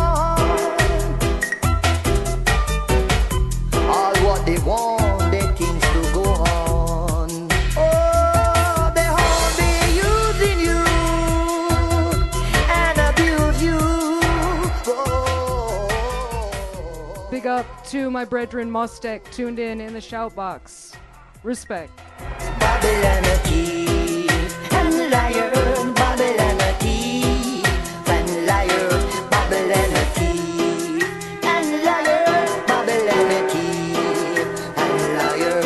one. All what they want, they things to go on. Oh, they only using you and abuse you. Oh. Big up to my brethren Mostek tuned in the shout box. Respect. Babylon a thief and liar, Babylon a thief and liar, Babylon a thief and liar, Babylon a thief and liar.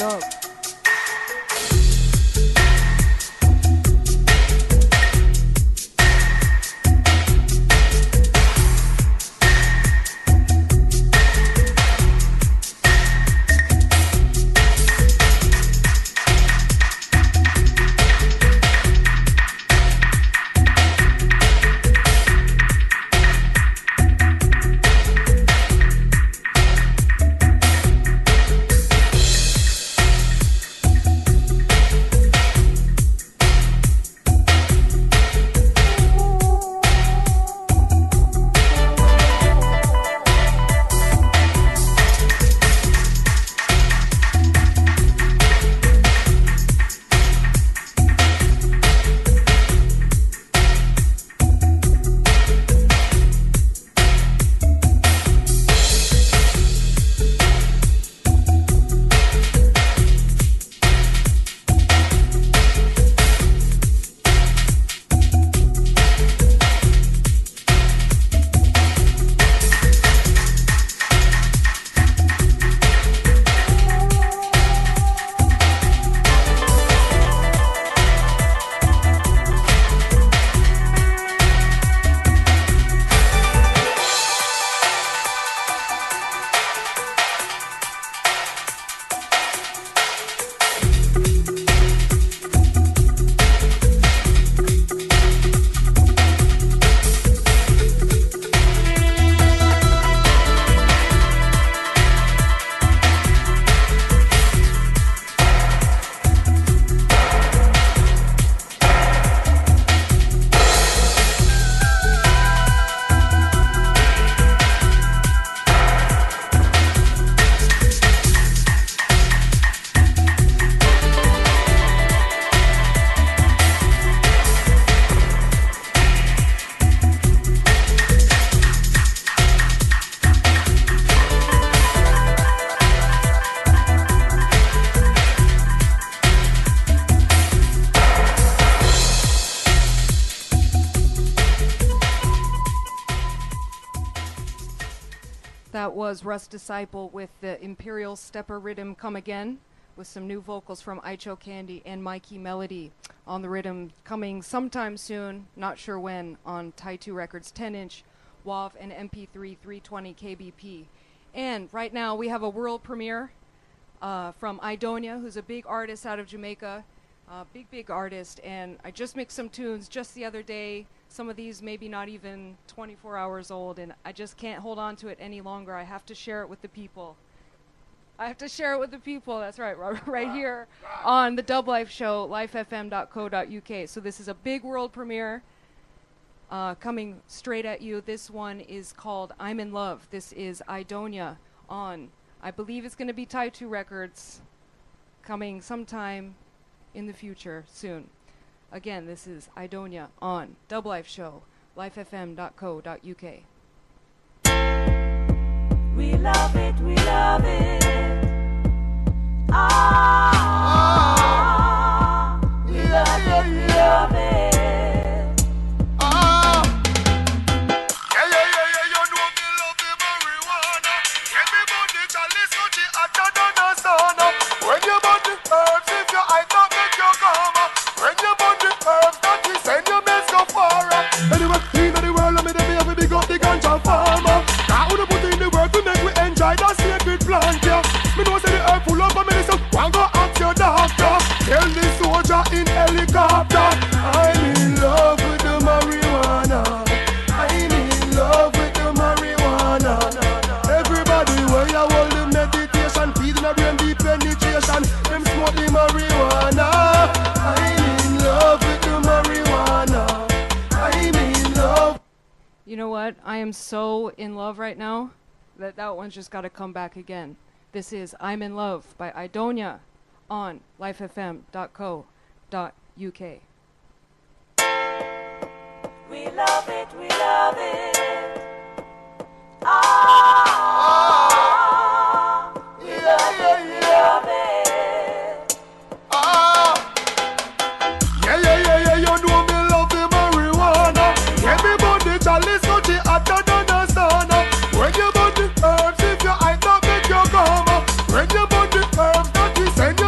dub. That was Russ Disciple with the Imperial Stepper Rhythm Come Again, with some new vocals from Icho Candy and Mikey Melody on the rhythm, coming sometime soon, not sure when, on Taitu Records 10-inch, WAV and MP3 320 kbp. And right now we have a world premiere from Idonia, who's a big artist out of Jamaica, big artist, and I just mixed some tunes just the other day. Some of these maybe not even 24 hours old, and I just can't hold on to it any longer. I have to share it with the people. I have to share it with the people. That's right, right here on the Dub Life Show, lifefm.co.uk. So this is a big world premiere coming straight at you. This one is called I'm in Love. This is Idonia on, I believe it's going to be Taitu Records, coming sometime in the future soon. Again, this is Idonia on Dub Life Show, lifefm.co.uk. We love it, we love it. We love it, we love it. You know me love the marijuana. Everybody chalice so she hotter than a sauna. When you burn the herbs, if your eye don't make you calmer. When you burn the herbs, that is send you mess so far. Anyway, in the world, let me have a big up the ganja farmer. Now who put in the work to make we enjoy that sacred plant, yeah. Me know say the herb full of medicine. One go ask your doctor. Tell the soldier in helicopter. I'm in love with the marijuana. I'm in love with the marijuana. Everybody where you hold the meditation, feeding a brain deep penetration. Them smoke the marijuana. I'm in love with the marijuana. I'm in love. You know what? I am so in love right now that one's just got to come back again. This is I'm in Love by Idonia on lifefm.co.uk. We love it, we love it. We love it, we love it. Yeah, you know me love the marijuana. Everybody chalice so she hotter than a sauna. When you burn the herbs, if your eye don't make you calmer. When you burn the herbs, that is send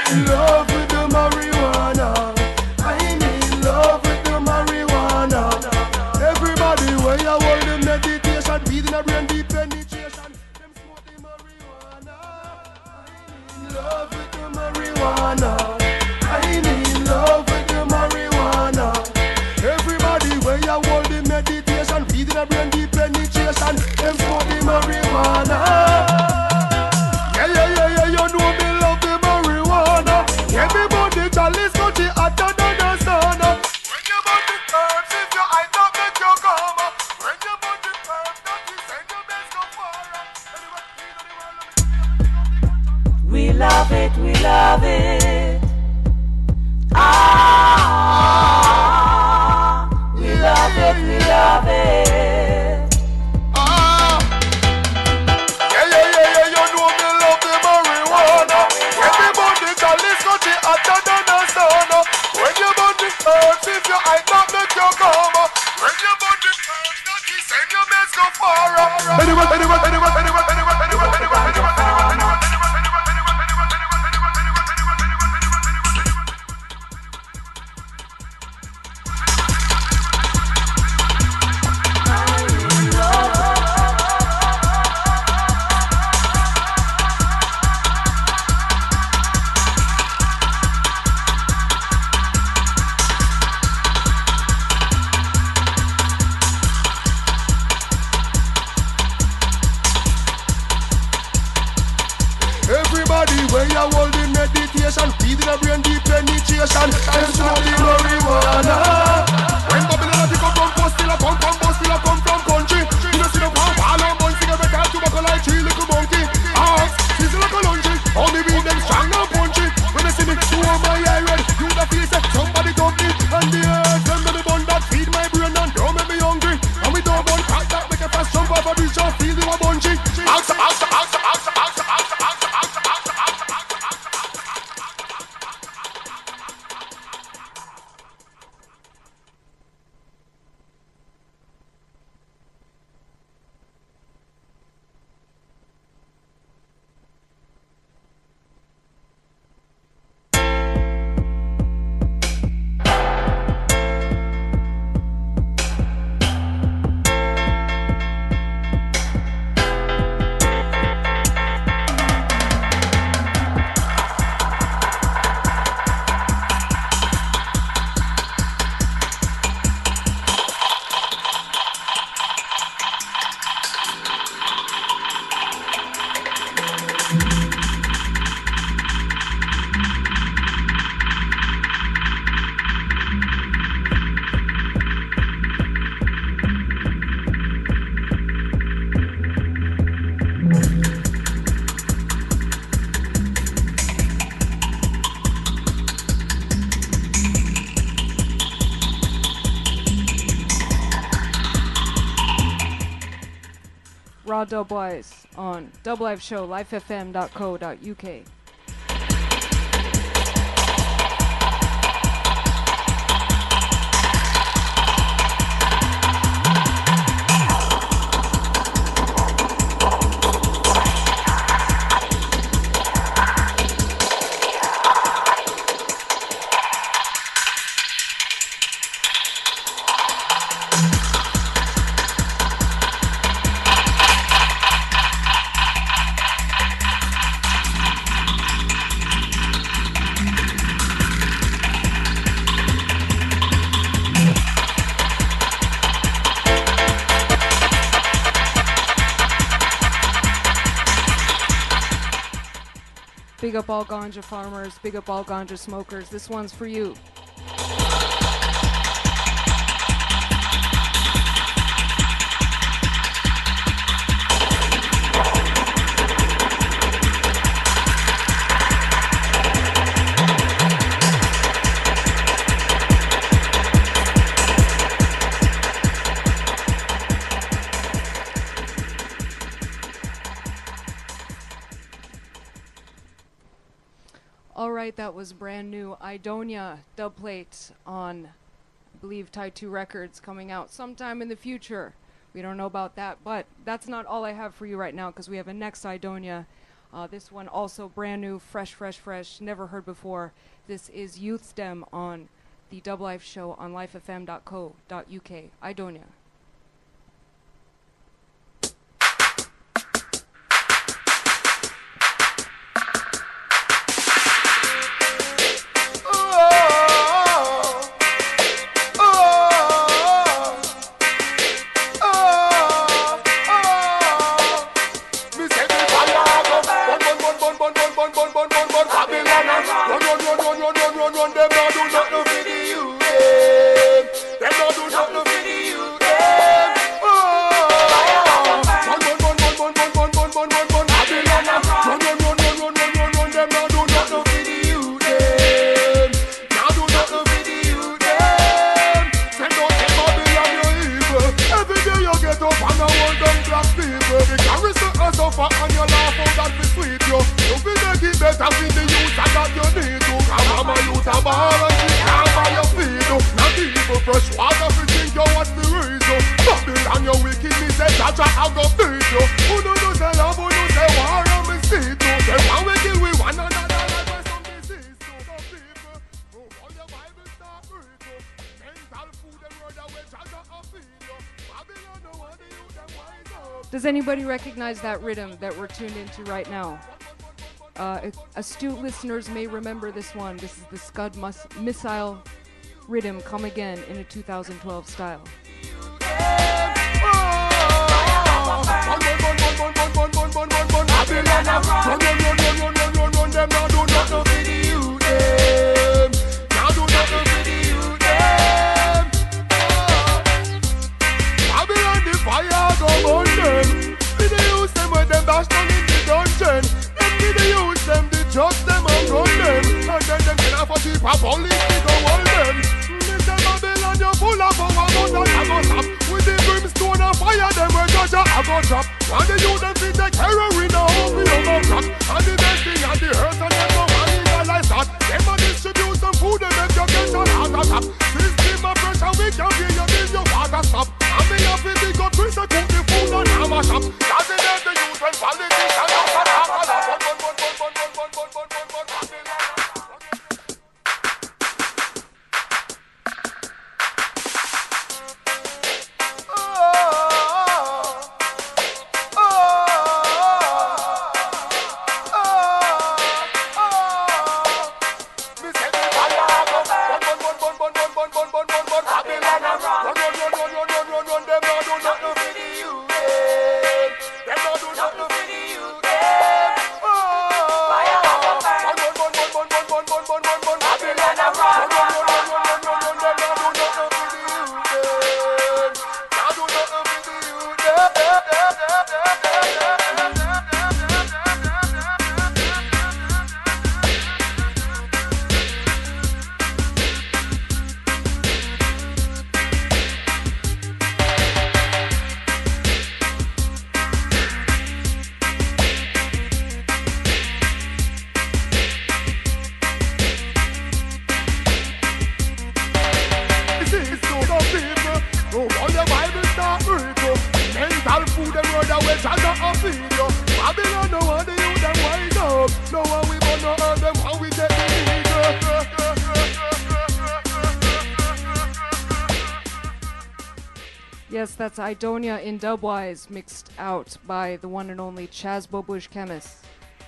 in love with the marijuana. I'm in love with the marijuana. Everybody where you hold the meditation, breathing a brain deep penetration. Them smoke the marijuana. I'm in love with the marijuana. I'm in love with the marijuana. Everybody where you hold the meditation, breathing a brain deep penetration. Them smoke the marijuana. Yeah, yeah, yeah, yeah, you know me love the marijuana. Everybody chalice got the hotter than the sun. When you burn the herbs, if your eye don't make you come. When you burn the herbs, don't you send your best go far. We love it, we love it. Ah, we love it, we love it. Ah, yeah, yeah, yeah, yeah, you know me love the marijuana. Everybody chalice got the hotter than the sun. When you burn the herbs, if your eye don't make you come. When you burn the herbs, don't you send your best go far. Anyone, anyone, anyone, anyone, anyone, anyone, anyone, anyone, anyone. Everybody when you hold the meditation, feeding a brain deep penetration. Them smoke the marijuana. When Babylon pick up from post, still a come from post, still a come from country. You know see the palm, all on one cigarette, and tobacco like three little monkey. Axe, sizzle like a lungy. All me weed them strong and punchy. When they see me, two of my eye red. You the face that somebody dump me. And the earth, them the bun that feed my brain and don't make me hungry. And we don't want crack that make a fast jump off a bridge and feel you a bunchy. Axe, axe, axe, axe, axe, axe, axe, axe. Raw Dubwise on Dub Live Show, lifefm.co.uk. Big up all ganja farmers, big up all ganja smokers. This one's for you. Alright, that was brand new Idonia dubplate on, I believe, Type 2 Records, coming out sometime in the future. We don't know about that, but that's not all I have for you right now, because we have a next Idonia This one also brand new, fresh, never heard before. This is Youth STEM on the Dub Life Show on lifefm.co.uk. Idonia. Does anybody recognize that rhythm that we're tuned into right now? Astute listeners may remember this one. This is the Scud Missile rhythm, Come Again, in a 2012 style. Just them and run them, and then them can have a cheap a police to go hold them. Mr. Babylon, you're full of power, but I go stop. With the brimstone and fire, them will judge I go drop. And the youth them fit like heroin, I hope you don't crack. And the best thing and the hurt and them no man legalize that. Them a distribute some food, them make you get a heart attack. System of pressure, we can pay your bill, your water stop. And me have to dig up, Chris, cook the food and have a shop. That's the end the youth when politicians have a talk a lot. Yes, that's Idonia in Dubwise, mixed out by the one and only Chaz Bobush Chemist.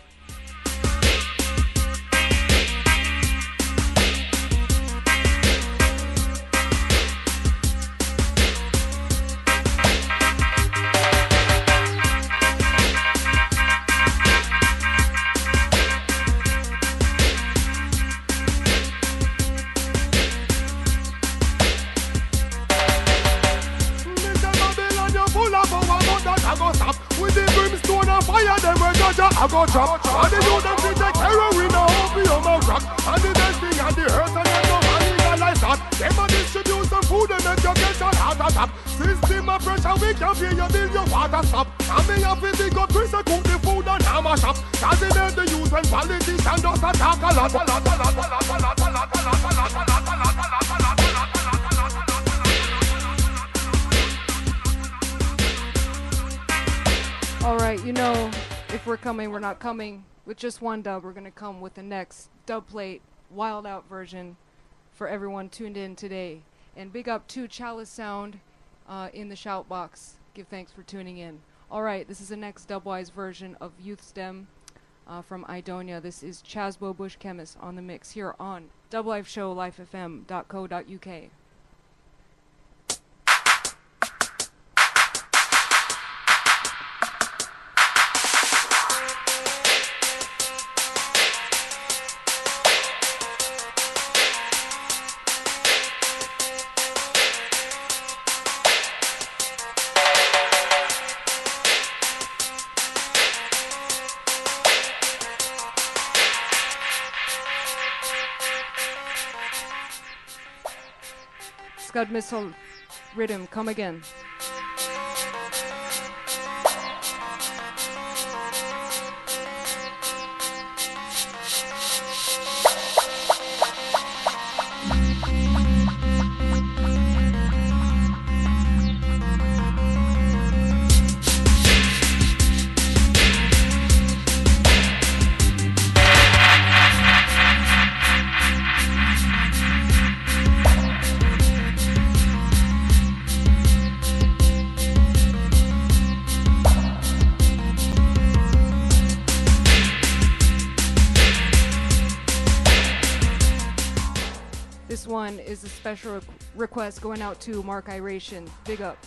I go drop, and the youth them fit like heroin, I hope you don't crack. And the best thing and the hurt and them no man legalize that. Them a distribute some food and make you get a heart attack. System of pressure, we can pay your bill, your water stop. And me have to dig up Chris, cook the food and ham a shop. Cause they make the youth when politicians just attack a lot. Alright, you know, if we're coming, we're not coming with just one dub. We're going to come with the next dub plate, wild out version for everyone tuned in today. And big up to Chalice Sound in the shout box. Give thanks for tuning in. All right, this is the next dubwise version of Youth STEM from Idonia. This is Chasbo Bush Chemist on the mix here on Dub Life Show, lifefm.co.uk. Scud Missile Rhythm, come again. This one is a special request going out to Mark Iration. Big up.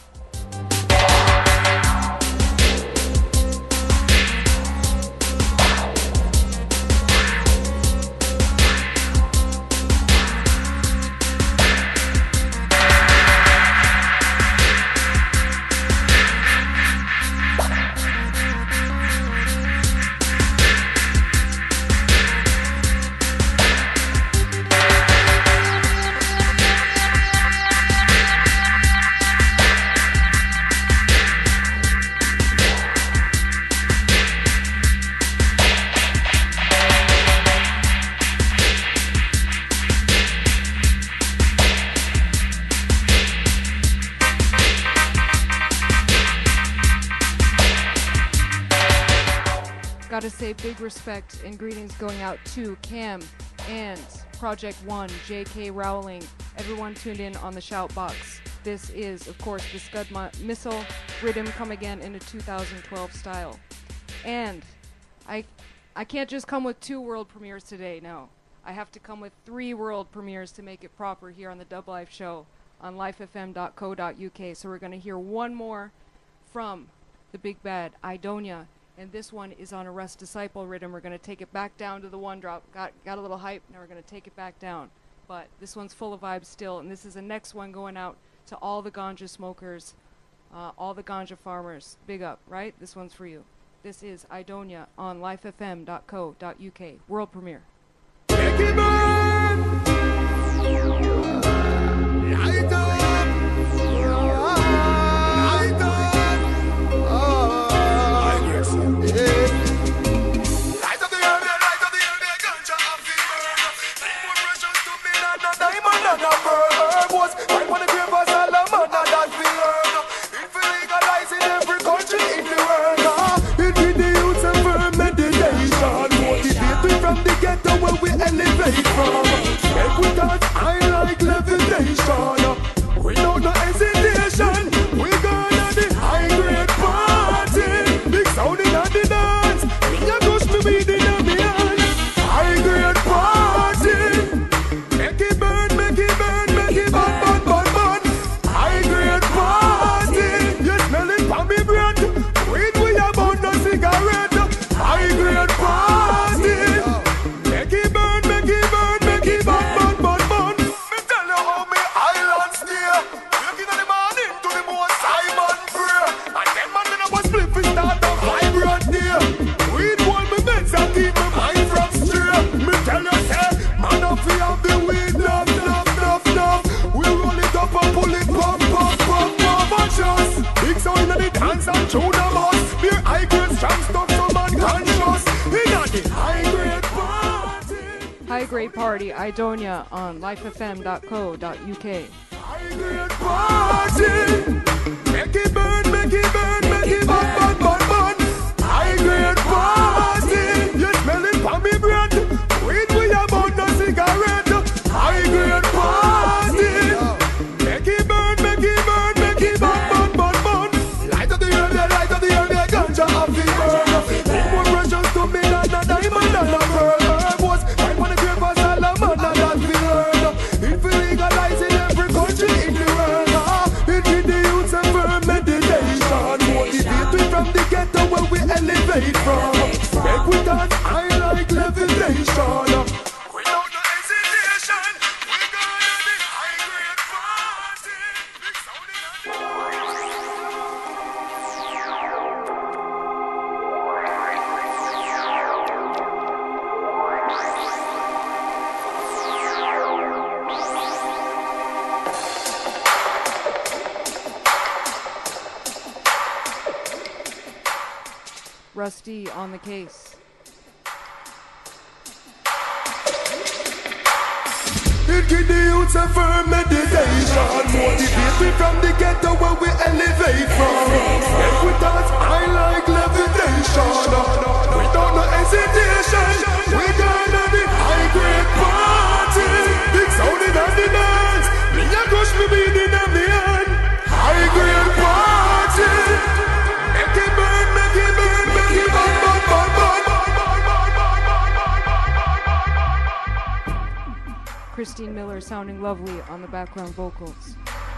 Gotta say big respect and greetings going out to Cam and Project One, J.K. Rowling, everyone tuned in on the shout box. This is, of course, the Scud Missile Rhythm come again in a 2012 style. And I can't just come with 2 world premieres today, no. I have to come with 3 world premieres to make it proper here on the Dub Life Show on lifefm.co.uk. So we're going to hear one more from the big bad Idonia. And this one is on a Rest Disciple rhythm. We're going to take it back down to the 1 drop. Got a little hype. Now we're going to take it back down. But this one's full of vibes still. And this is the next one going out to all the ganja smokers, all the ganja farmers. Big up, right? This one's for you. This is Idonia on lifefm.co.uk. World premiere. Elevate from every thought I like levitation. Without no hesitation, we gonna the high grade party. Big sound in the dance, me a push me weed in me hand. High grade party, make it burn, make it burn, make it burn, burn, burn, burn. High grade party, you smell it from me breath. Weed we about no cigarette. High grade party. High grade party, Idonia on lifefm.co.uk. High grade party, make it burn, make it burn, make it burn, burn, burn, burn. High grade party. meditation. Without no hesitation, we're gonna be high-grade party. Big sound Rusty on the case. It give the youths a firm meditation. Motivate me from the ghetto where we elevate from. Make we dance high like levitation. Without no hesitation, we gonna be high-grade party. Big sound in the dance. Me a gush me beat in a me hand. High-grade party. Make it burn, make it burn, make it burn, burn, burn, burn. Christine Miller sounding lovely on the background vocals.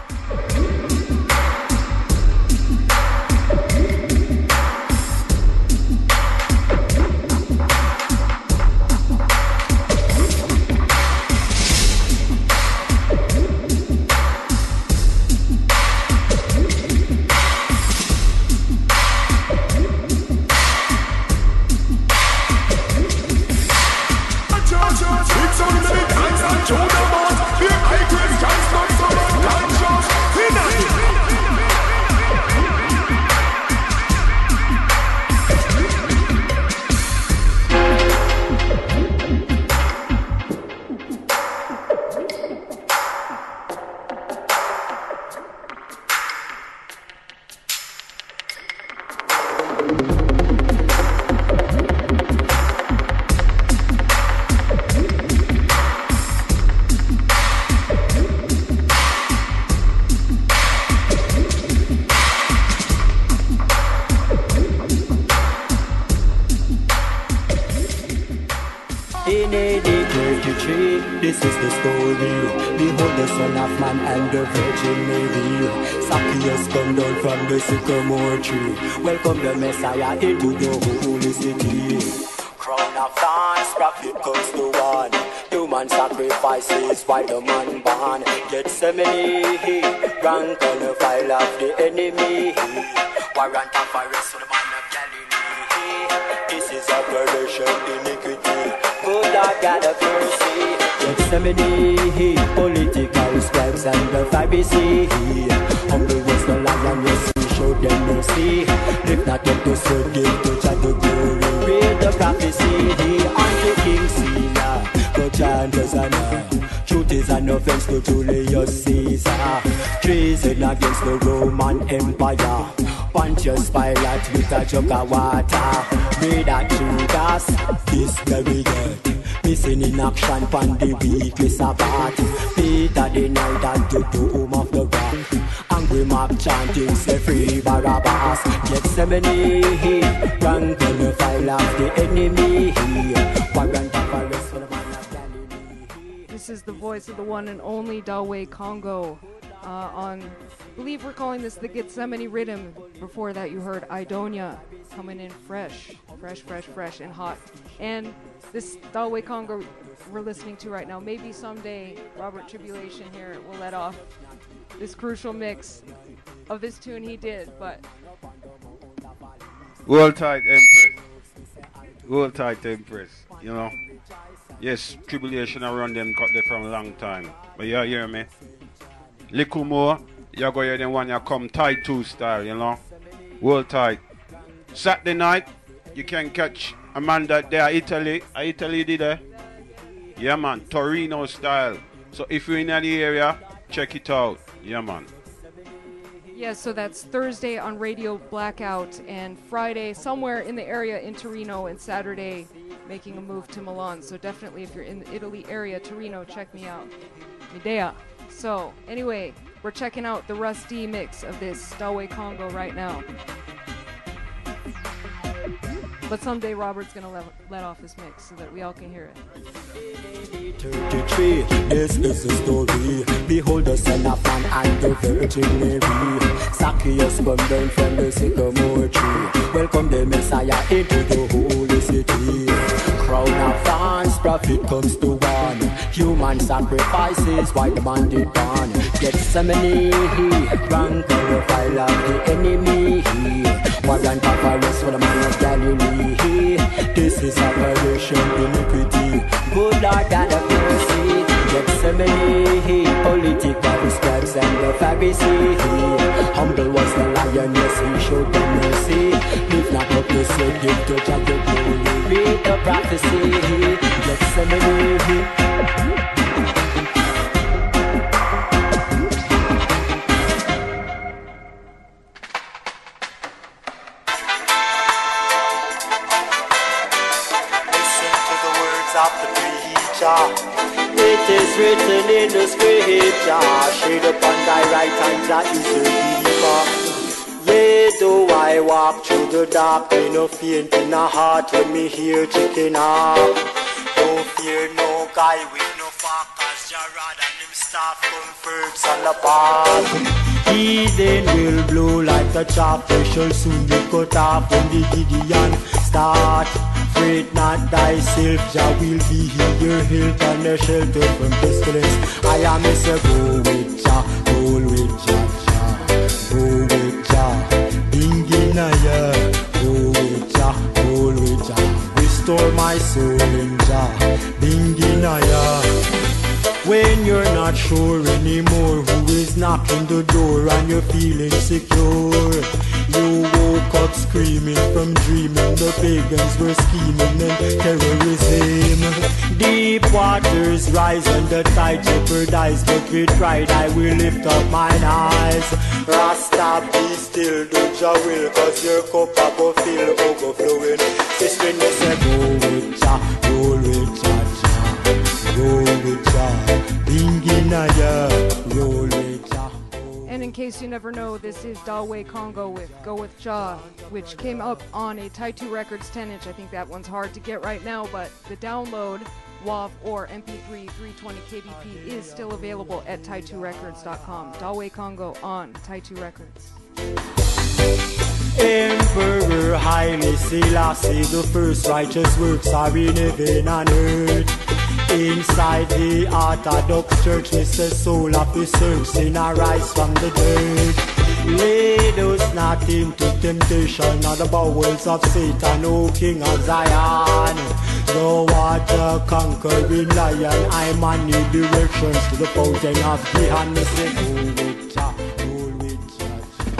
In AD 33, this is the story. Behold the Son of Man and the Virgin Mary. Zacchaeus come down from the sycamore tree. Welcome the Messiah into the holy city. Crown of thorns, prophet comes to one. Human sacrifices while the man born. Gethsemane, rank on the file of the enemy. Warrant of arrest for the man of Galilee. This is operation iniquity. Good Lord God of mercy. Gethsemane, political scribes and the Pharisee. Humble was the lion, yes, he showed them mercy. Lift not up to serve, give to Jah the glory. Read the prophecy unto King Caesar. Go chant Hosanna. Truth is an offense to Julius Caesar. Treason against the Roman Empire. Pontius Pilate with a jug of water. Read that Judas Iscariot. Missing in action pon the weekly Sabbath. Peter denied that to tomb of the rock. Angry mob chanting, say free Barabbas. Gethsemane, rank on the file of the enemy. Warrant of arrest for the man of Galilee. This is the voice of the one and only Dawei Congo. I believe we're calling this the Gethsemane Rhythm. Before that you heard Idonia coming in fresh and hot. And this Dawei Congo we're listening to right now, maybe someday Robert Tribulation here will let off this crucial mix of this tune he did, but... Hold tight, Empress. Hold tight, Empress. You know? Yes, Tribulation around them cut there from a long time. But you hear me? Little more, you're going to hear them when you come tight 2 style, you know? Hold tight. Saturday night, you can catch Amanda there, Italy. Italy did there? Yeah, man. Torino style. So if you're in the area, check it out. Yeah, man. Yeah, so that's Thursday on Radio Blackout, and Friday somewhere in the area in Torino, and Saturday making a move to Milan. So definitely if you're in the Italy area, Torino, check me out. Midea. So anyway, we're checking out the Rusty mix of this Dawei Congo right now. But someday Robert's going to let off his mix so that we all can hear it. 33, this is the story. Behold the Son of Man and the Virgin Mary. Zacchaeus come down from the sycamore tree. Welcome the Messiah into the holy city. crown of France, profit comes to one. Human sacrifices, why the man did born. Gethsemane, rank the file of the enemy. Warrant of arrest for the man of Galilee. This is operation iniquity. Good Lord, God of mercy. Gethsemane, political scribes and the Pharisee. Humble was the lion, yes, he showed them mercy. Lift not up the slave, give to Jah the glory. Read the prophecy, Gethsemane. It is written in the scripture, shade upon thy right hand, that is the keeper. Yea, though I walk through the dark, me no faint in a heart when me hear chicken hawk. No fear, no guy with no fork, as Jah rod and him staff comforts on the path. He then will blow like the chaff, we shall soon be cut off when the Gideon start. Fret not thyself, Jah will be your help and a shelter from pestilence. I am a go with Jah, roll with Jah, go with Jah, Binginaya, go with Jah, roll with Jah, restore my soul in Jah, Binginaya. When you're not sure anymore who is knocking the door and you're feeling secure, you woke up screaming from dreaming the pagans were scheming and terrorism. Deep waters rise and the tide jeopardize, but with pride I will lift up mine eyes. Rasta, be still, do Jah will, cause your cup will fill overflowing. Sister, they say go with Jah, roll with Jah, roll with Jah, Binginaya, roll with Jah. And in case you never know, this is Dalway Congo with Go With Jah, which came up on a Taitu Records 10-inch. I think that one's hard to get right now, but the download, WAV or MP3 320 kbp is still available at TaiTuRecords.com. Dalway Congo on Taitu Records. Emperor Haile Selassie, the first righteous works are in heaven and earth. Inside the Orthodox Church, Mr. Soul of the search, sin arise from the dirt. Lead us not into temptation, not the bowels of Satan, O King of Zion. The water conquering lion, I'm on new directions to the fountain of Gihan. Mr. Go with Jah, go with Jah.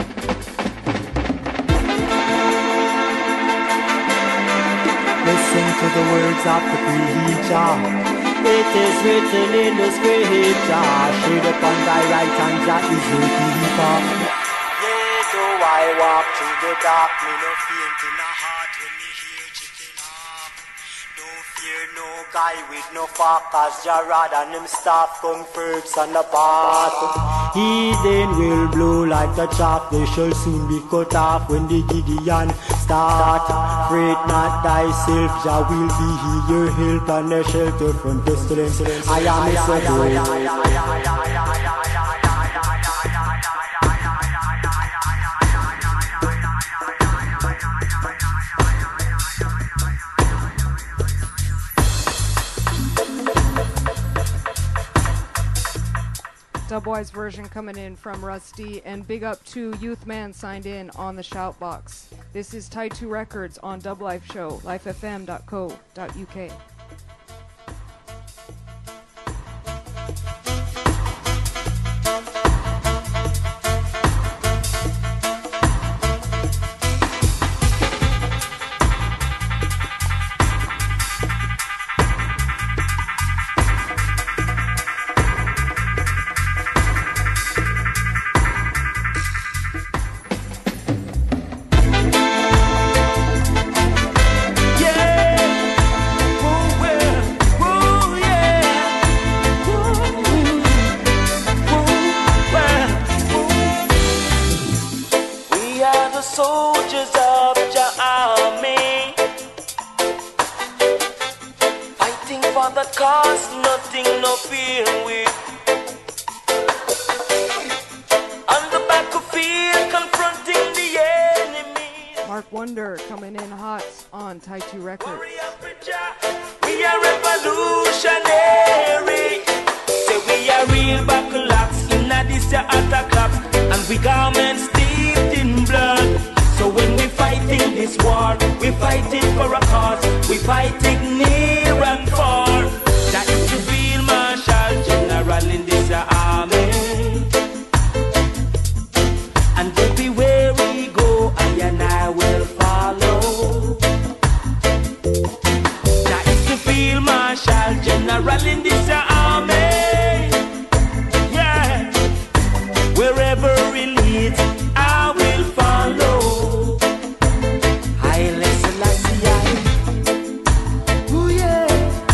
Listen to the words of the preacher. It is written in the scripture, shade upon thy right hand, Jah is your keeper. Yea, though I walk through the dark, me no faint in a heart when me hear chicken hawk. No fear, no guy with no fork, as Jah rod and him staff comforts on the path. He then will blow like the chaff, they shall soon be cut off when the Gideon start. Fret not thyself, Jah will be your help and a shelter from pestilence. I am a Dubwise version coming in from Rusty, and big up to Youthman signed in on the shout box. This is Taitu Records on Dub Life Show, lifefm.co.uk. Soldiers of your army, fighting for the cause, nothing no fear with. On the battlefield, confronting the enemy. Mark Wonder coming in hot on Taitu Records. Warrior preacher. are revolutionary. Say we are real buckle-locks in this attack clap, and we garments steeped in blood. So when we fighting this war, we fighting for a cause. We fighting near and far. That is the real Marshal General in this army. And everywhere we go, I and I will follow. That is the field Marshal General in this army. Yeah, wherever he leads, I will follow. Haile Selassie, ooh yeah.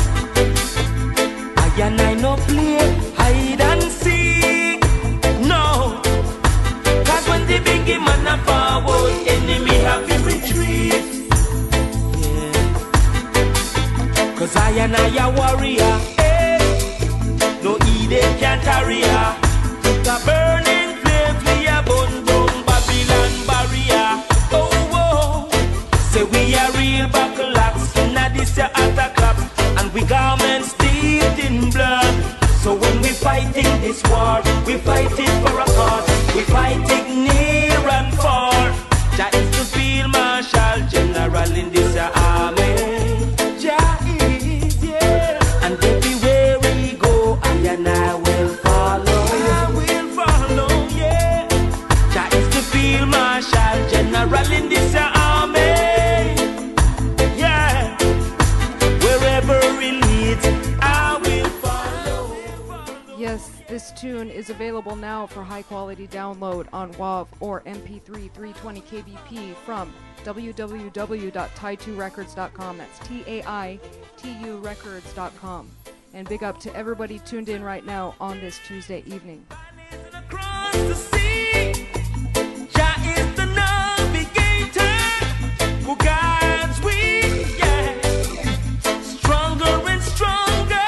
I and I no play hide and seek, no. Cause when the big man a forward, enemy have to retreat. Yeah. Cause I and I a warrior, eh. No Eden can tarry ya. The burning flames we a burn down Babylon barrier. Oh, oh. Say we are real buckle-locks in this attack clap, and we garments steeped in blood. So when we fighting this war, we fighting for a cause. We fighting near and far. That is the field Marshal General in this army. Jah is, yeah. And everywhere we go, I and I will follow. I will follow, yeah. Jah is the field Marshal General in this army. Yeah. Wherever he leads, I will follow. Yes, this tune is available now for high quality download on WAV or MP3 320 kbp from www.tai2records.com. That's TAITU records.com. And big up to everybody tuned in right now on this Tuesday evening. Across the sea, Jah is the navigator who guides we, yeah. Stronger and stronger,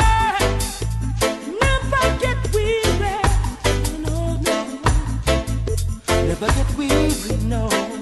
never get weary, no, no. Never get weary, no.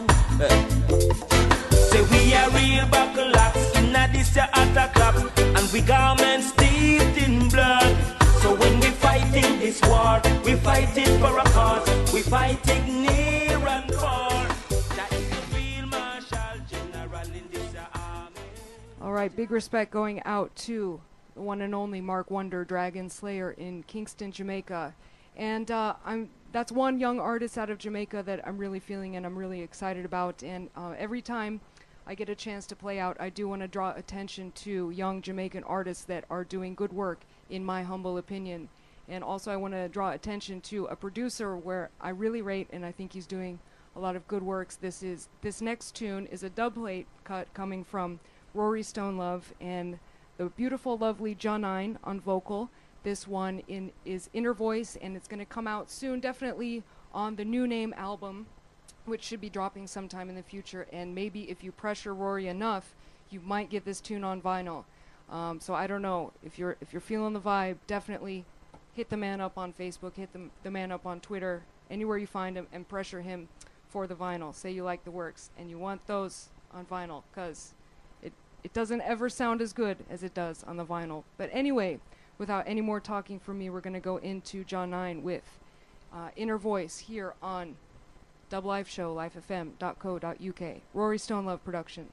Say we are real buckle-locks in this attack clap, and we garments steeped in blood. So when we fighting this war, we fighting for a cause. We fighting near and far. That is the real Marshal General in this army. All right, big respect going out to the one and only Mark Wonder, Dragon Slayer in Kingston, Jamaica. And that's one young artist out of Jamaica that I'm really feeling and I'm really excited about. And every time I get a chance to play out, I do want to draw attention to young Jamaican artists that are doing good work, in my humble opinion. And also I want to draw attention to a producer where I really rate, and I think he's doing a lot of good works. This next tune is a dubplate cut coming from Rory Stonelove and the beautiful, lovely Janine on vocal. This one is Inner Voice, and it's going to come out soon, definitely on the New Name album, which should be dropping sometime in the future. And maybe if you pressure Rory enough, you might get this tune on vinyl. So I don't know, if you're feeling the vibe, definitely hit the man up on Facebook, hit the man up on Twitter, anywhere you find him, and pressure him for the vinyl. Say you like the works and you want those on vinyl, because it doesn't ever sound as good as it does on the vinyl. But anyway, without any more talking from me, we're going to go into John 9 with Inner Voice here on Dub Live Show, lifefm.co.uk. Rory Stonelove production.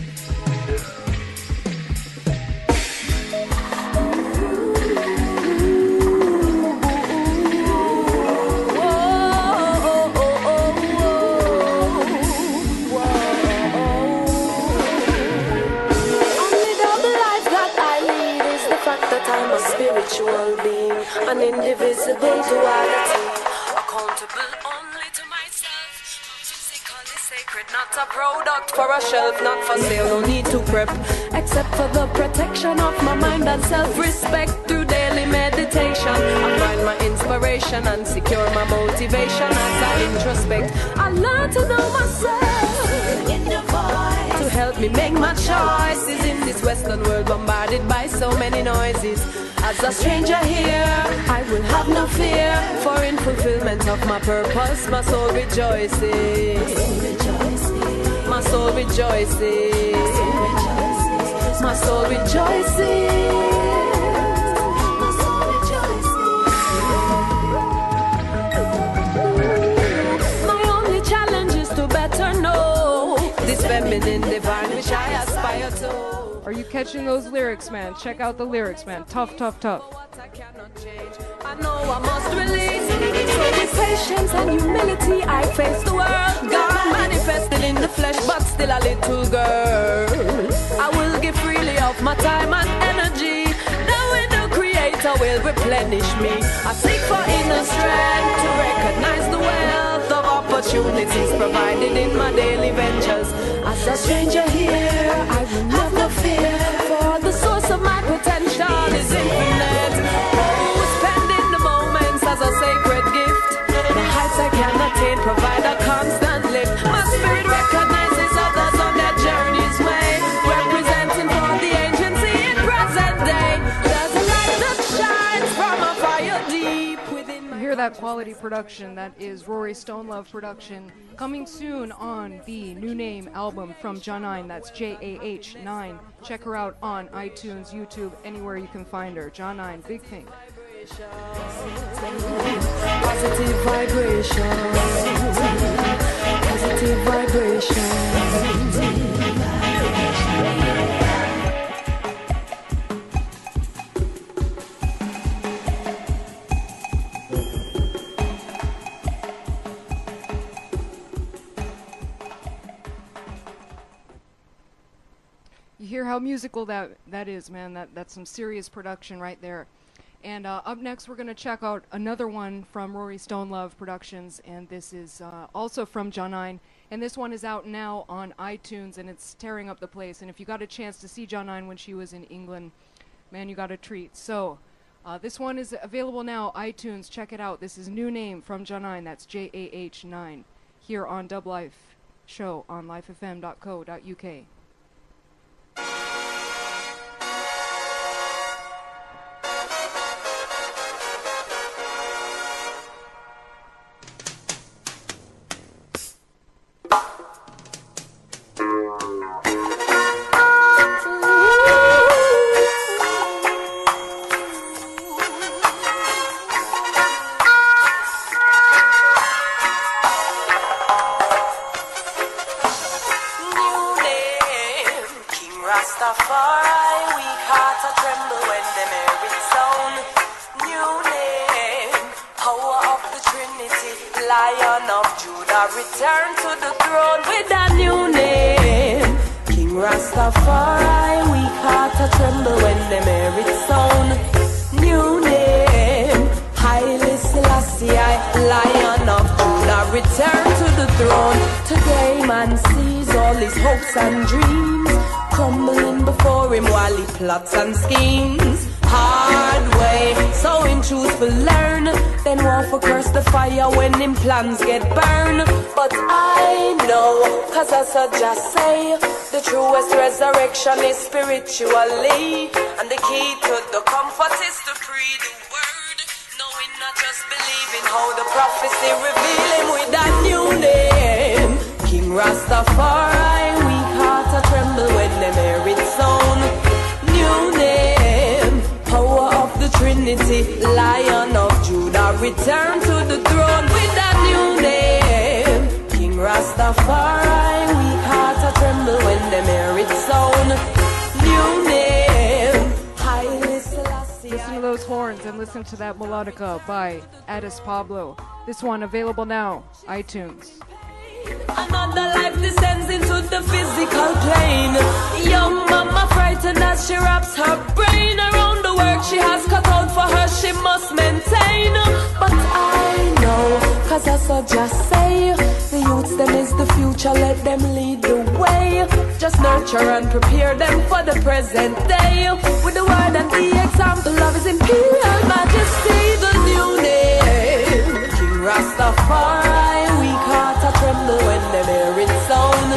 Spiritual being, an indivisible duality, accountable only to myself, physically sacred, not a product for a shelf, not for sale, no need to prep, except for the protection of my mind and self-respect through daily meditation. I find my inspiration and secure my motivation as I introspect. I learn to know myself in the voice to help me make my choices in this Western world bombarded by so many noises. As a stranger here, I will have no fear, for in fulfillment of my purpose, my soul rejoices. My soul rejoices. My soul rejoices. My soul rejoices. My only challenge is to better know this feminine divine which I aspire to. Are you catching those lyrics, man? Check out the lyrics, man. Tough, tough, tough. I know I must release. So with patience and humility I face the world. God manifested in the flesh but still a little girl. I will give freely of my time and energy, knowing the Creator will replenish me. I seek for inner strength to recognize the wealth of opportunities provided in my daily ventures. As a stranger here, I will have no fear, for the source of my potential is infinite. Oh, spending the moments as a sacred gift. The heights I can attain provide a constant lift. My spirit recognizes others on their journey's way, representing for the agency in present day. There's a light that shines from a fire deep within my... You hear that quality production? That is Rory Stonelove production. Coming soon on the New Name album from Jah9. That's Jah9. Check her out on iTunes, YouTube, anywhere you can find her. Jah9, big thing. Positive vibration. Positive vibration. You hear how musical that is, man. That's some serious production right there. And up next, we're going to check out another one from Rory Stonelove Productions, and this is also from Jah9. And this one is out now on iTunes, and it's tearing up the place. And if you got a chance to see Jah9 when she was in England, man, you got a treat. So this one is available now, iTunes. Check it out. This is New Name from Jah9. That's Jah9 here on Dub Life Show on lifefm.co.uk. Rastafari, weak heart a tremble when them hear it sound. New name, power of the Trinity, Lion of Judah, return to the throne with a new name. King Rastafari, weak heart a tremble when them hear it sound. New name, Haile Selassie, Lion of Judah, return to the throne. Today man sees all his hopes and dreams crumbling before him while he plots and schemes. Hard way, so him choose to learn, then want for curse the fire when him plans get burned. But I know, cause I saw just say, the truest resurrection is spiritually, and the key to the comfort is to pray the word, knowing not just believing how the prophecy reveal him with that new name. King Rastafari, weak heart a tremble when them hear it sound. New name, power of the Trinity, Lion of Judah, return to the throne with that new name. King Rastafari, weak heart a tremble when them hear it sound. New name, Haile Selassie. Listen to those horns and listen to that melodica by Addis Pablo. This one available now, iTunes. Another life descends into the physical plane. Young mama frightened as she wraps her brain around the work she has cut out for her, she must maintain. But I know, cause I saw just say, the youths them is the future, let them lead the way. Just nurture and prepare them for the present day. With the word and the example of his imperial majesty, the new name, King Rastafari, weak heart a tremble when them hear it sound.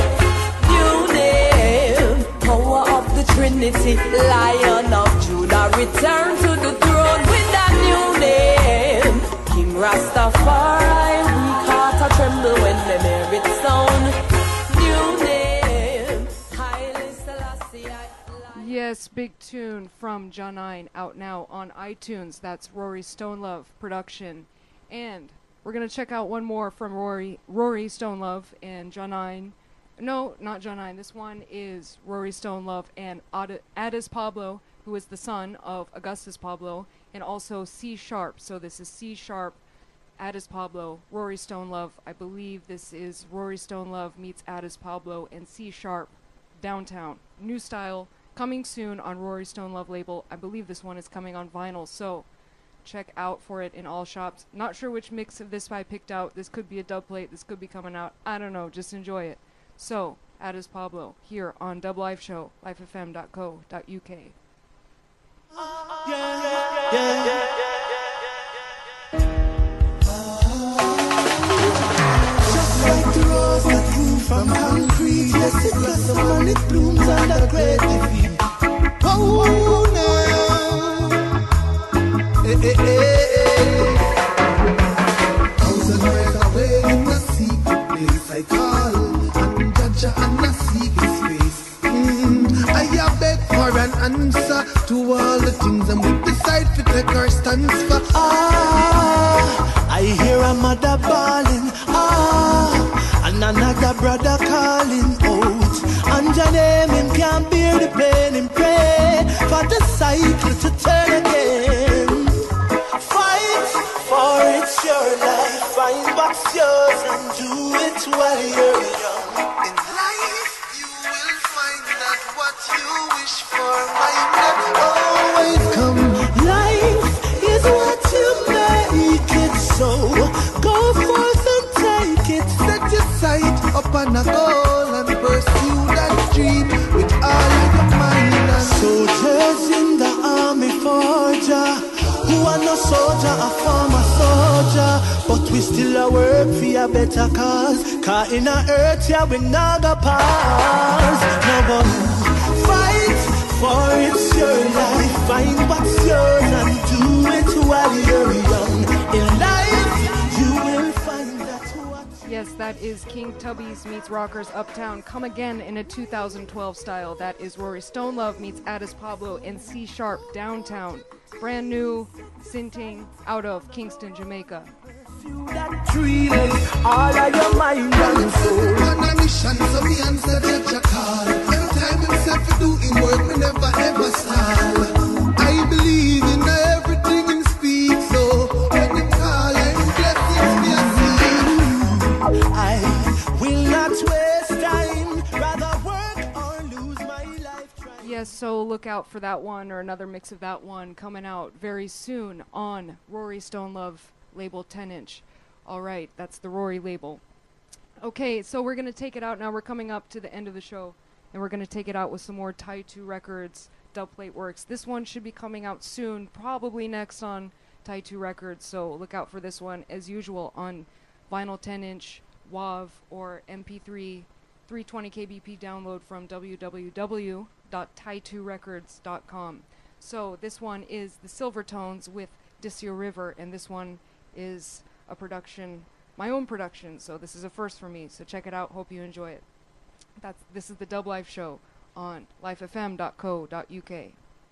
New name, power of the Trinity, Lion of Judah, return to the throne with that new name. King Rastafari, weak heart a tremble when them hear it sound. New name, Haile Selassie. Yes, big tune from Janine out now on iTunes. That's Rory Stonelove production. And we're going to check out one more from Rory Stonelove and Janine. No, not Janine. This one is Rory Stonelove and Addis Pablo, who is the son of Augustus Pablo, and also C Sharp. So this is C Sharp, Addis Pablo, Rory Stonelove. I believe this is Rory Stonelove meets Addis Pablo and C Sharp, Downtown. New style, coming soon on Rory Stonelove label. I believe this one is coming on vinyl, so check out for it in all shops. Not sure which mix of this I picked out. This could be a dub plate. This could be coming out. I don't know. Just enjoy it. So, Addis Pablo here on Dub Live Show, lifefm.co.uk. Just like the rose that grew from concrete, yes, it blossoms and it blooms under creative heat. Oh, no. Thousand miles away in a secret place I call, and judge and I seek his face. I have beg for an answer to all the things, and we decide to take our stance for. I hear a mother bawling, and another brother calling out. And your name, him can't bear the pain, him pray for the cycle to turn again. Fight for it's your life, find what's yours and do it while you're young. In life, you will find that what you wish for might not always come. Life is what you make it, so go forth and take it. Set your sight upon a goal and pursue that dream with all of your mind. And soldiers in the army forger, who are no soldier, a former soldier, but we still a work for a better cause. Cause in a earth, yeah, we not go pause. No one fight for it's your life, find what's yours and do it while you're young. In life, you will find that what. Yes, that is King Tubby's meets Rockers Uptown. Come again in a 2012 style. That is Rory Stonelove meets Addis Pablo and C Sharp, Downtown. Brand new Sinting out of Kingston, Jamaica. That dream, all of your mind and soul. On a mission, so me answer that call. Every time himself to do in work, me never ever stall. I believe in everything him speak, so when him call and blessings be a seed. I will not waste time, rather work or lose my life. Yes, so look out for that one or another mix of that one coming out very soon on Rory Stonelove label 10-inch. All right, that's the Rory label. Okay, so we're going to take it out now. We're coming up to the end of the show, and we're going to take it out with some more Taitu Records dubplate works. This one should be coming out soon, probably next on Taitu Records, so look out for this one, as usual, on vinyl 10-inch, WAV, or MP3 320 kbp download from www.taiturecords.com. So this one is the Silvertones with Disio River, and this one is a production, my own production, so this is a first for me, so check it out, hope you enjoy it. This is the Dub Life Show on lifefm.co.uk.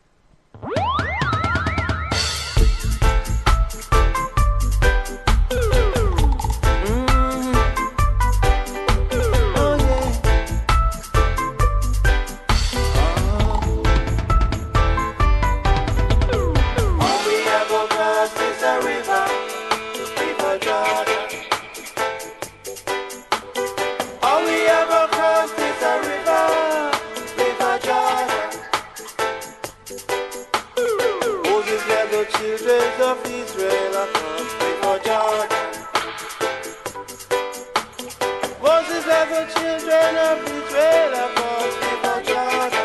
Children of Israel across before Jordan. Moses led the children of Israel across before Jordan.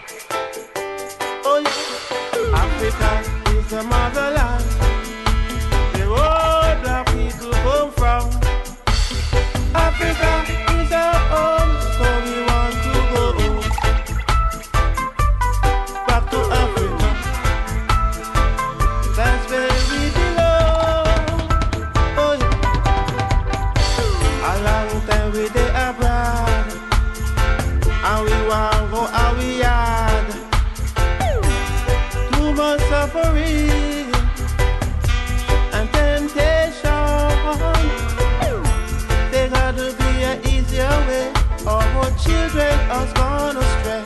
Oh yeah, Africa is the motherland, the whole black people come from. Africa is our home, so we want to go home. Back to Africa. That's where we belong. Oh yeah. A long time we dey abroad, and we children has gone astray.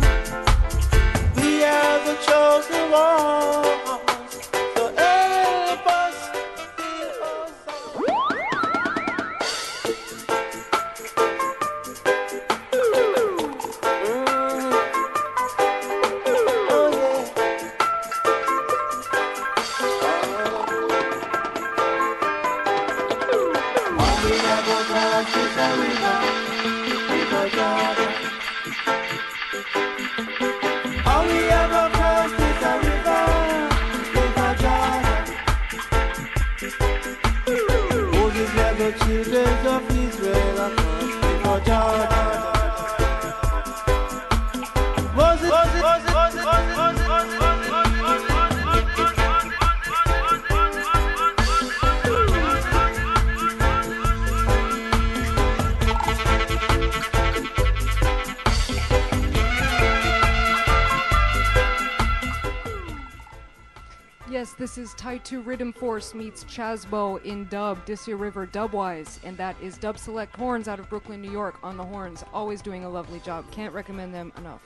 We are the chosen ones, so help us, heal us. Oh yeah. We are the cross is a river, river Jordan. All we ever crossed is a river, river Jordan. Moses led the children of Israel across river Jordan. Moses. Yes, this is Taitu Rhythm Force meets Chasbo in dub, Disia River Dubwise, and that is Dub Select Horns out of Brooklyn, New York on the horns. Always doing a lovely job. Can't recommend them enough.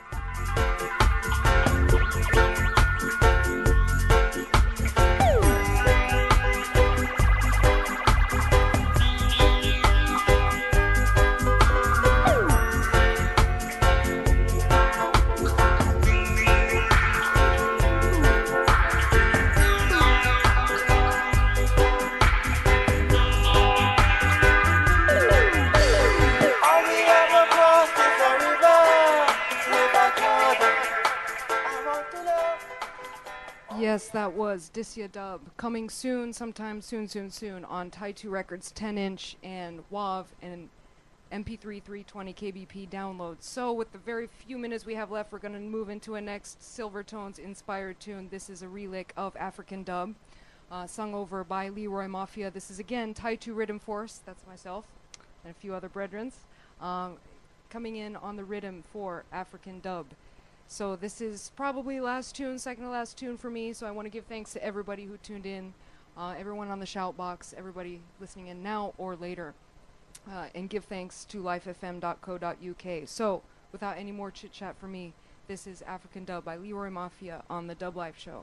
All we ever crossed is a river, river Jordan. I want to love. Yes, that was Disia Dub. Coming soon, sometime soon on Taitu Records 10-inch and WAV and MP3 320 KBP downloads. So with the very few minutes we have left, we're going to move into a next Silvertones inspired tune. This is a relic of African Dub, sung over by Leroy Mafia. This is again Taitu Rhythm Force, that's myself, and a few other brethrens, coming in on the rhythm for African Dub. So this is probably last tune, second to last tune for me, so I want to give thanks to everybody who tuned in, everyone on the shout box, everybody listening in now or later, and give thanks to lifefm.co.uk. So without any more chit chat for me, this is African Dub by Leroy Mafia on the Dub Life Show.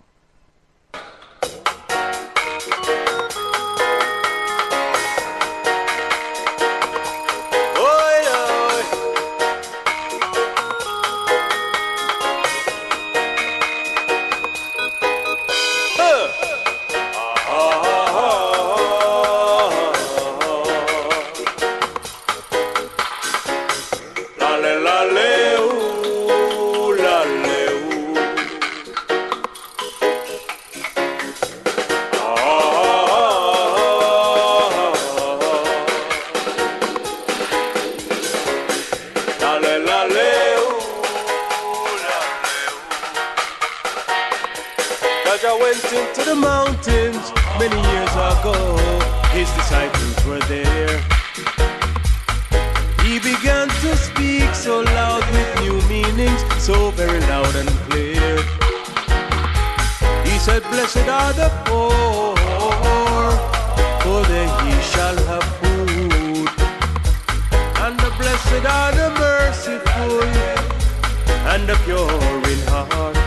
Elijah went into the mountains many years ago. His disciples were there. He began to speak so loud with new meanings, so very loud and clear. He said, "Blessed are the poor, for they shall have food. And the blessed are the merciful, and the pure in heart.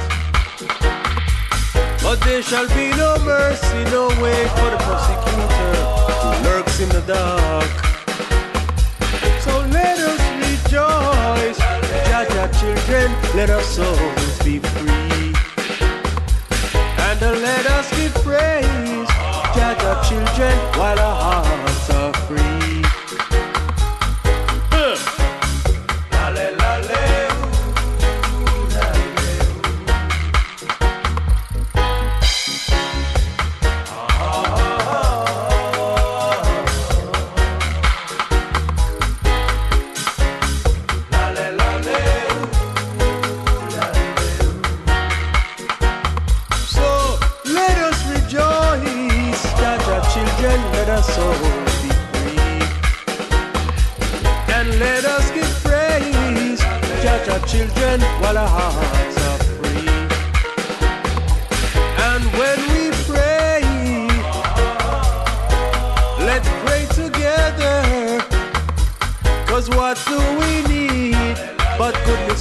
But there shall be no mercy, no way for the persecutor who lurks in the dark." So let us rejoice, Jaja children, let our souls be free. And let us give praise, Jaja children, while our hearts are free. Let us all be free, and let us give praise, Judge our children, while our hearts are free. And when we pray, let's pray together, 'cause what do we need?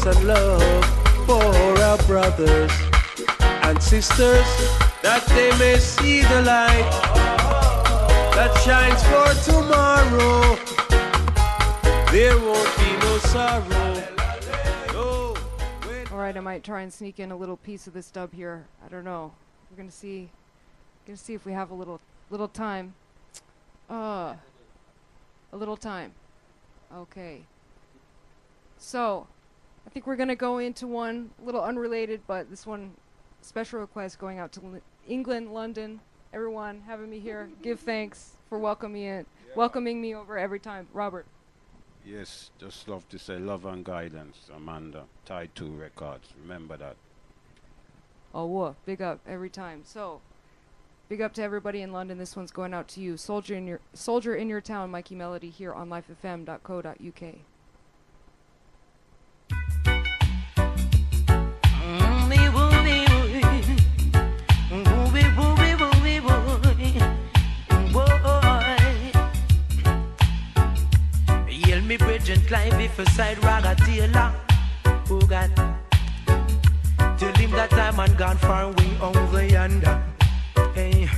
and love for our brothers and sisters, that they may see the light that shines for tomorrow. There won't be no sorrow. No. All right, I might try and sneak in a little piece of this dub here. I don't know. We're gonna see if we have a little time. A little time. Okay. So, I think we're gonna go into one a little unrelated, but this one special request going out to England, London, everyone having me here. Give thanks for welcoming me over every time. Robert. Yes, just love to say love and guidance, Amanda. Tide 2 Records. Remember that. Oh, whoa. Big up every time. So, big up to everybody in London. This one's going out to you. Soldier in your town, Mikey Melody here on lifefm.co.uk. Me bridge and climb beside Raga Taylor. Oh God, tell him that I'm and gone far away over yonder. Hey,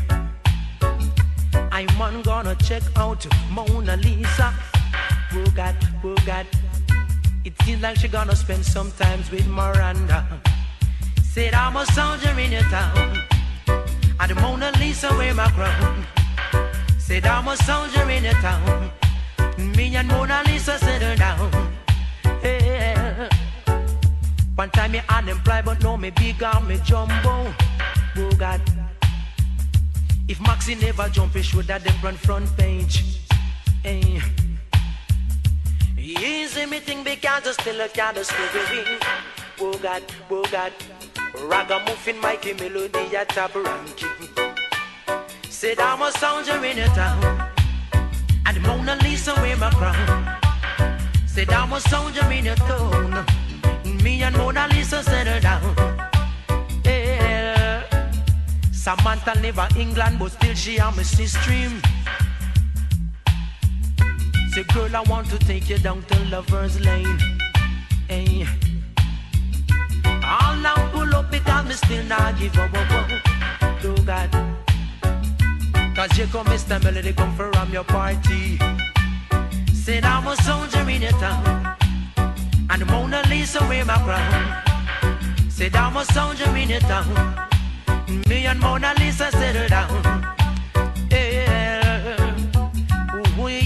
I'm on gonna check out Mona Lisa. Oh God, oh God, it seems like she gonna spend some time with Miranda. Said I'm a soldier in your town, and the Mona Lisa wear my crown. Said I'm a soldier in your town. Me and Mona Lisa settle down. Yeah. One time me unemployed, but now me big and me jumbo. Oh God, if Maxi never jump, he should have them run front page. Hey. Easy me think because I still a kind of story. Oh God, oh God. Ragamuffin Mikey Melody at top ranking. Said I'm a soldier in a town, and Mona Lisa wear my crown. Said I'm a soldier in a town. Me and Mona Lisa settle down. Yeah. Samantha live in England, but still she am a sister. Say girl, I want to take you down to Lover's Lane. Hey. I'll now pull up because me still not give up. Oh God. Cause you come Mr. Melody, come from your party. Said I'm a soldier in your town, and Mona Lisa wear my crown. Said I'm a soldier in your town. Me and Mona Lisa settle down. Yeah. Ooh,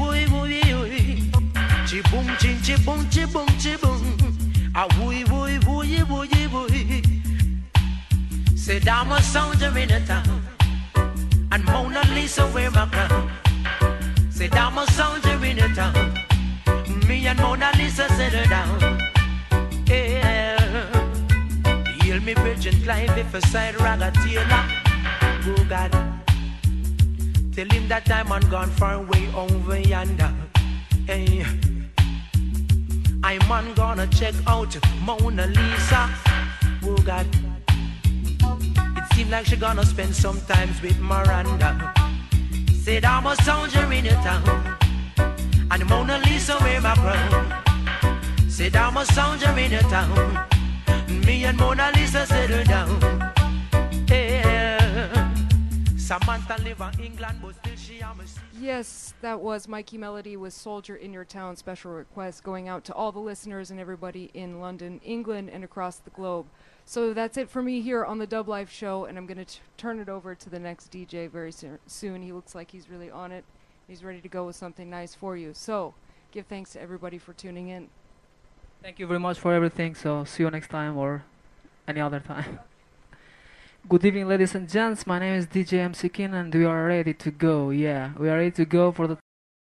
chi-boom, chi-boom, chi-boom, chi-boom. Ah, wooey, wooey, wooey, wooey, wooey. Said I'm a soldier in your town, and Mona Lisa wear my crown. Said I'm a soldier in a town. Me and Mona Lisa settle down. Yeah. Heal me bridge and climb beside Raga Taylor. Oh God, tell him that I'm on gone far away over yonder. Hey, I'm on gonna check out Mona Lisa. Oh God, it seems like she gonna spend some time with Miranda. Said I'm a soldier in your town, and Mona Lisa wear my crown. Said I'm a soldier in your town. Me and Mona Lisa settle down. Yeah. Samantha live in England, but still she am a... Yes, that was Mikey Melody with Soldier in Your Town. Special request going out to all the listeners and everybody in London, England, and across the globe. So that's it for me here on the Dub Life Show, and I'm going to turn it over to the next DJ very soon. He looks like he's really on it. He's ready to go with something nice for you. So give thanks to everybody for tuning in. Thank you very much for everything. So see you next time or any other time. Good evening, ladies and gents. My name is DJ MC King, and we are ready to go. Yeah, we are ready to go for the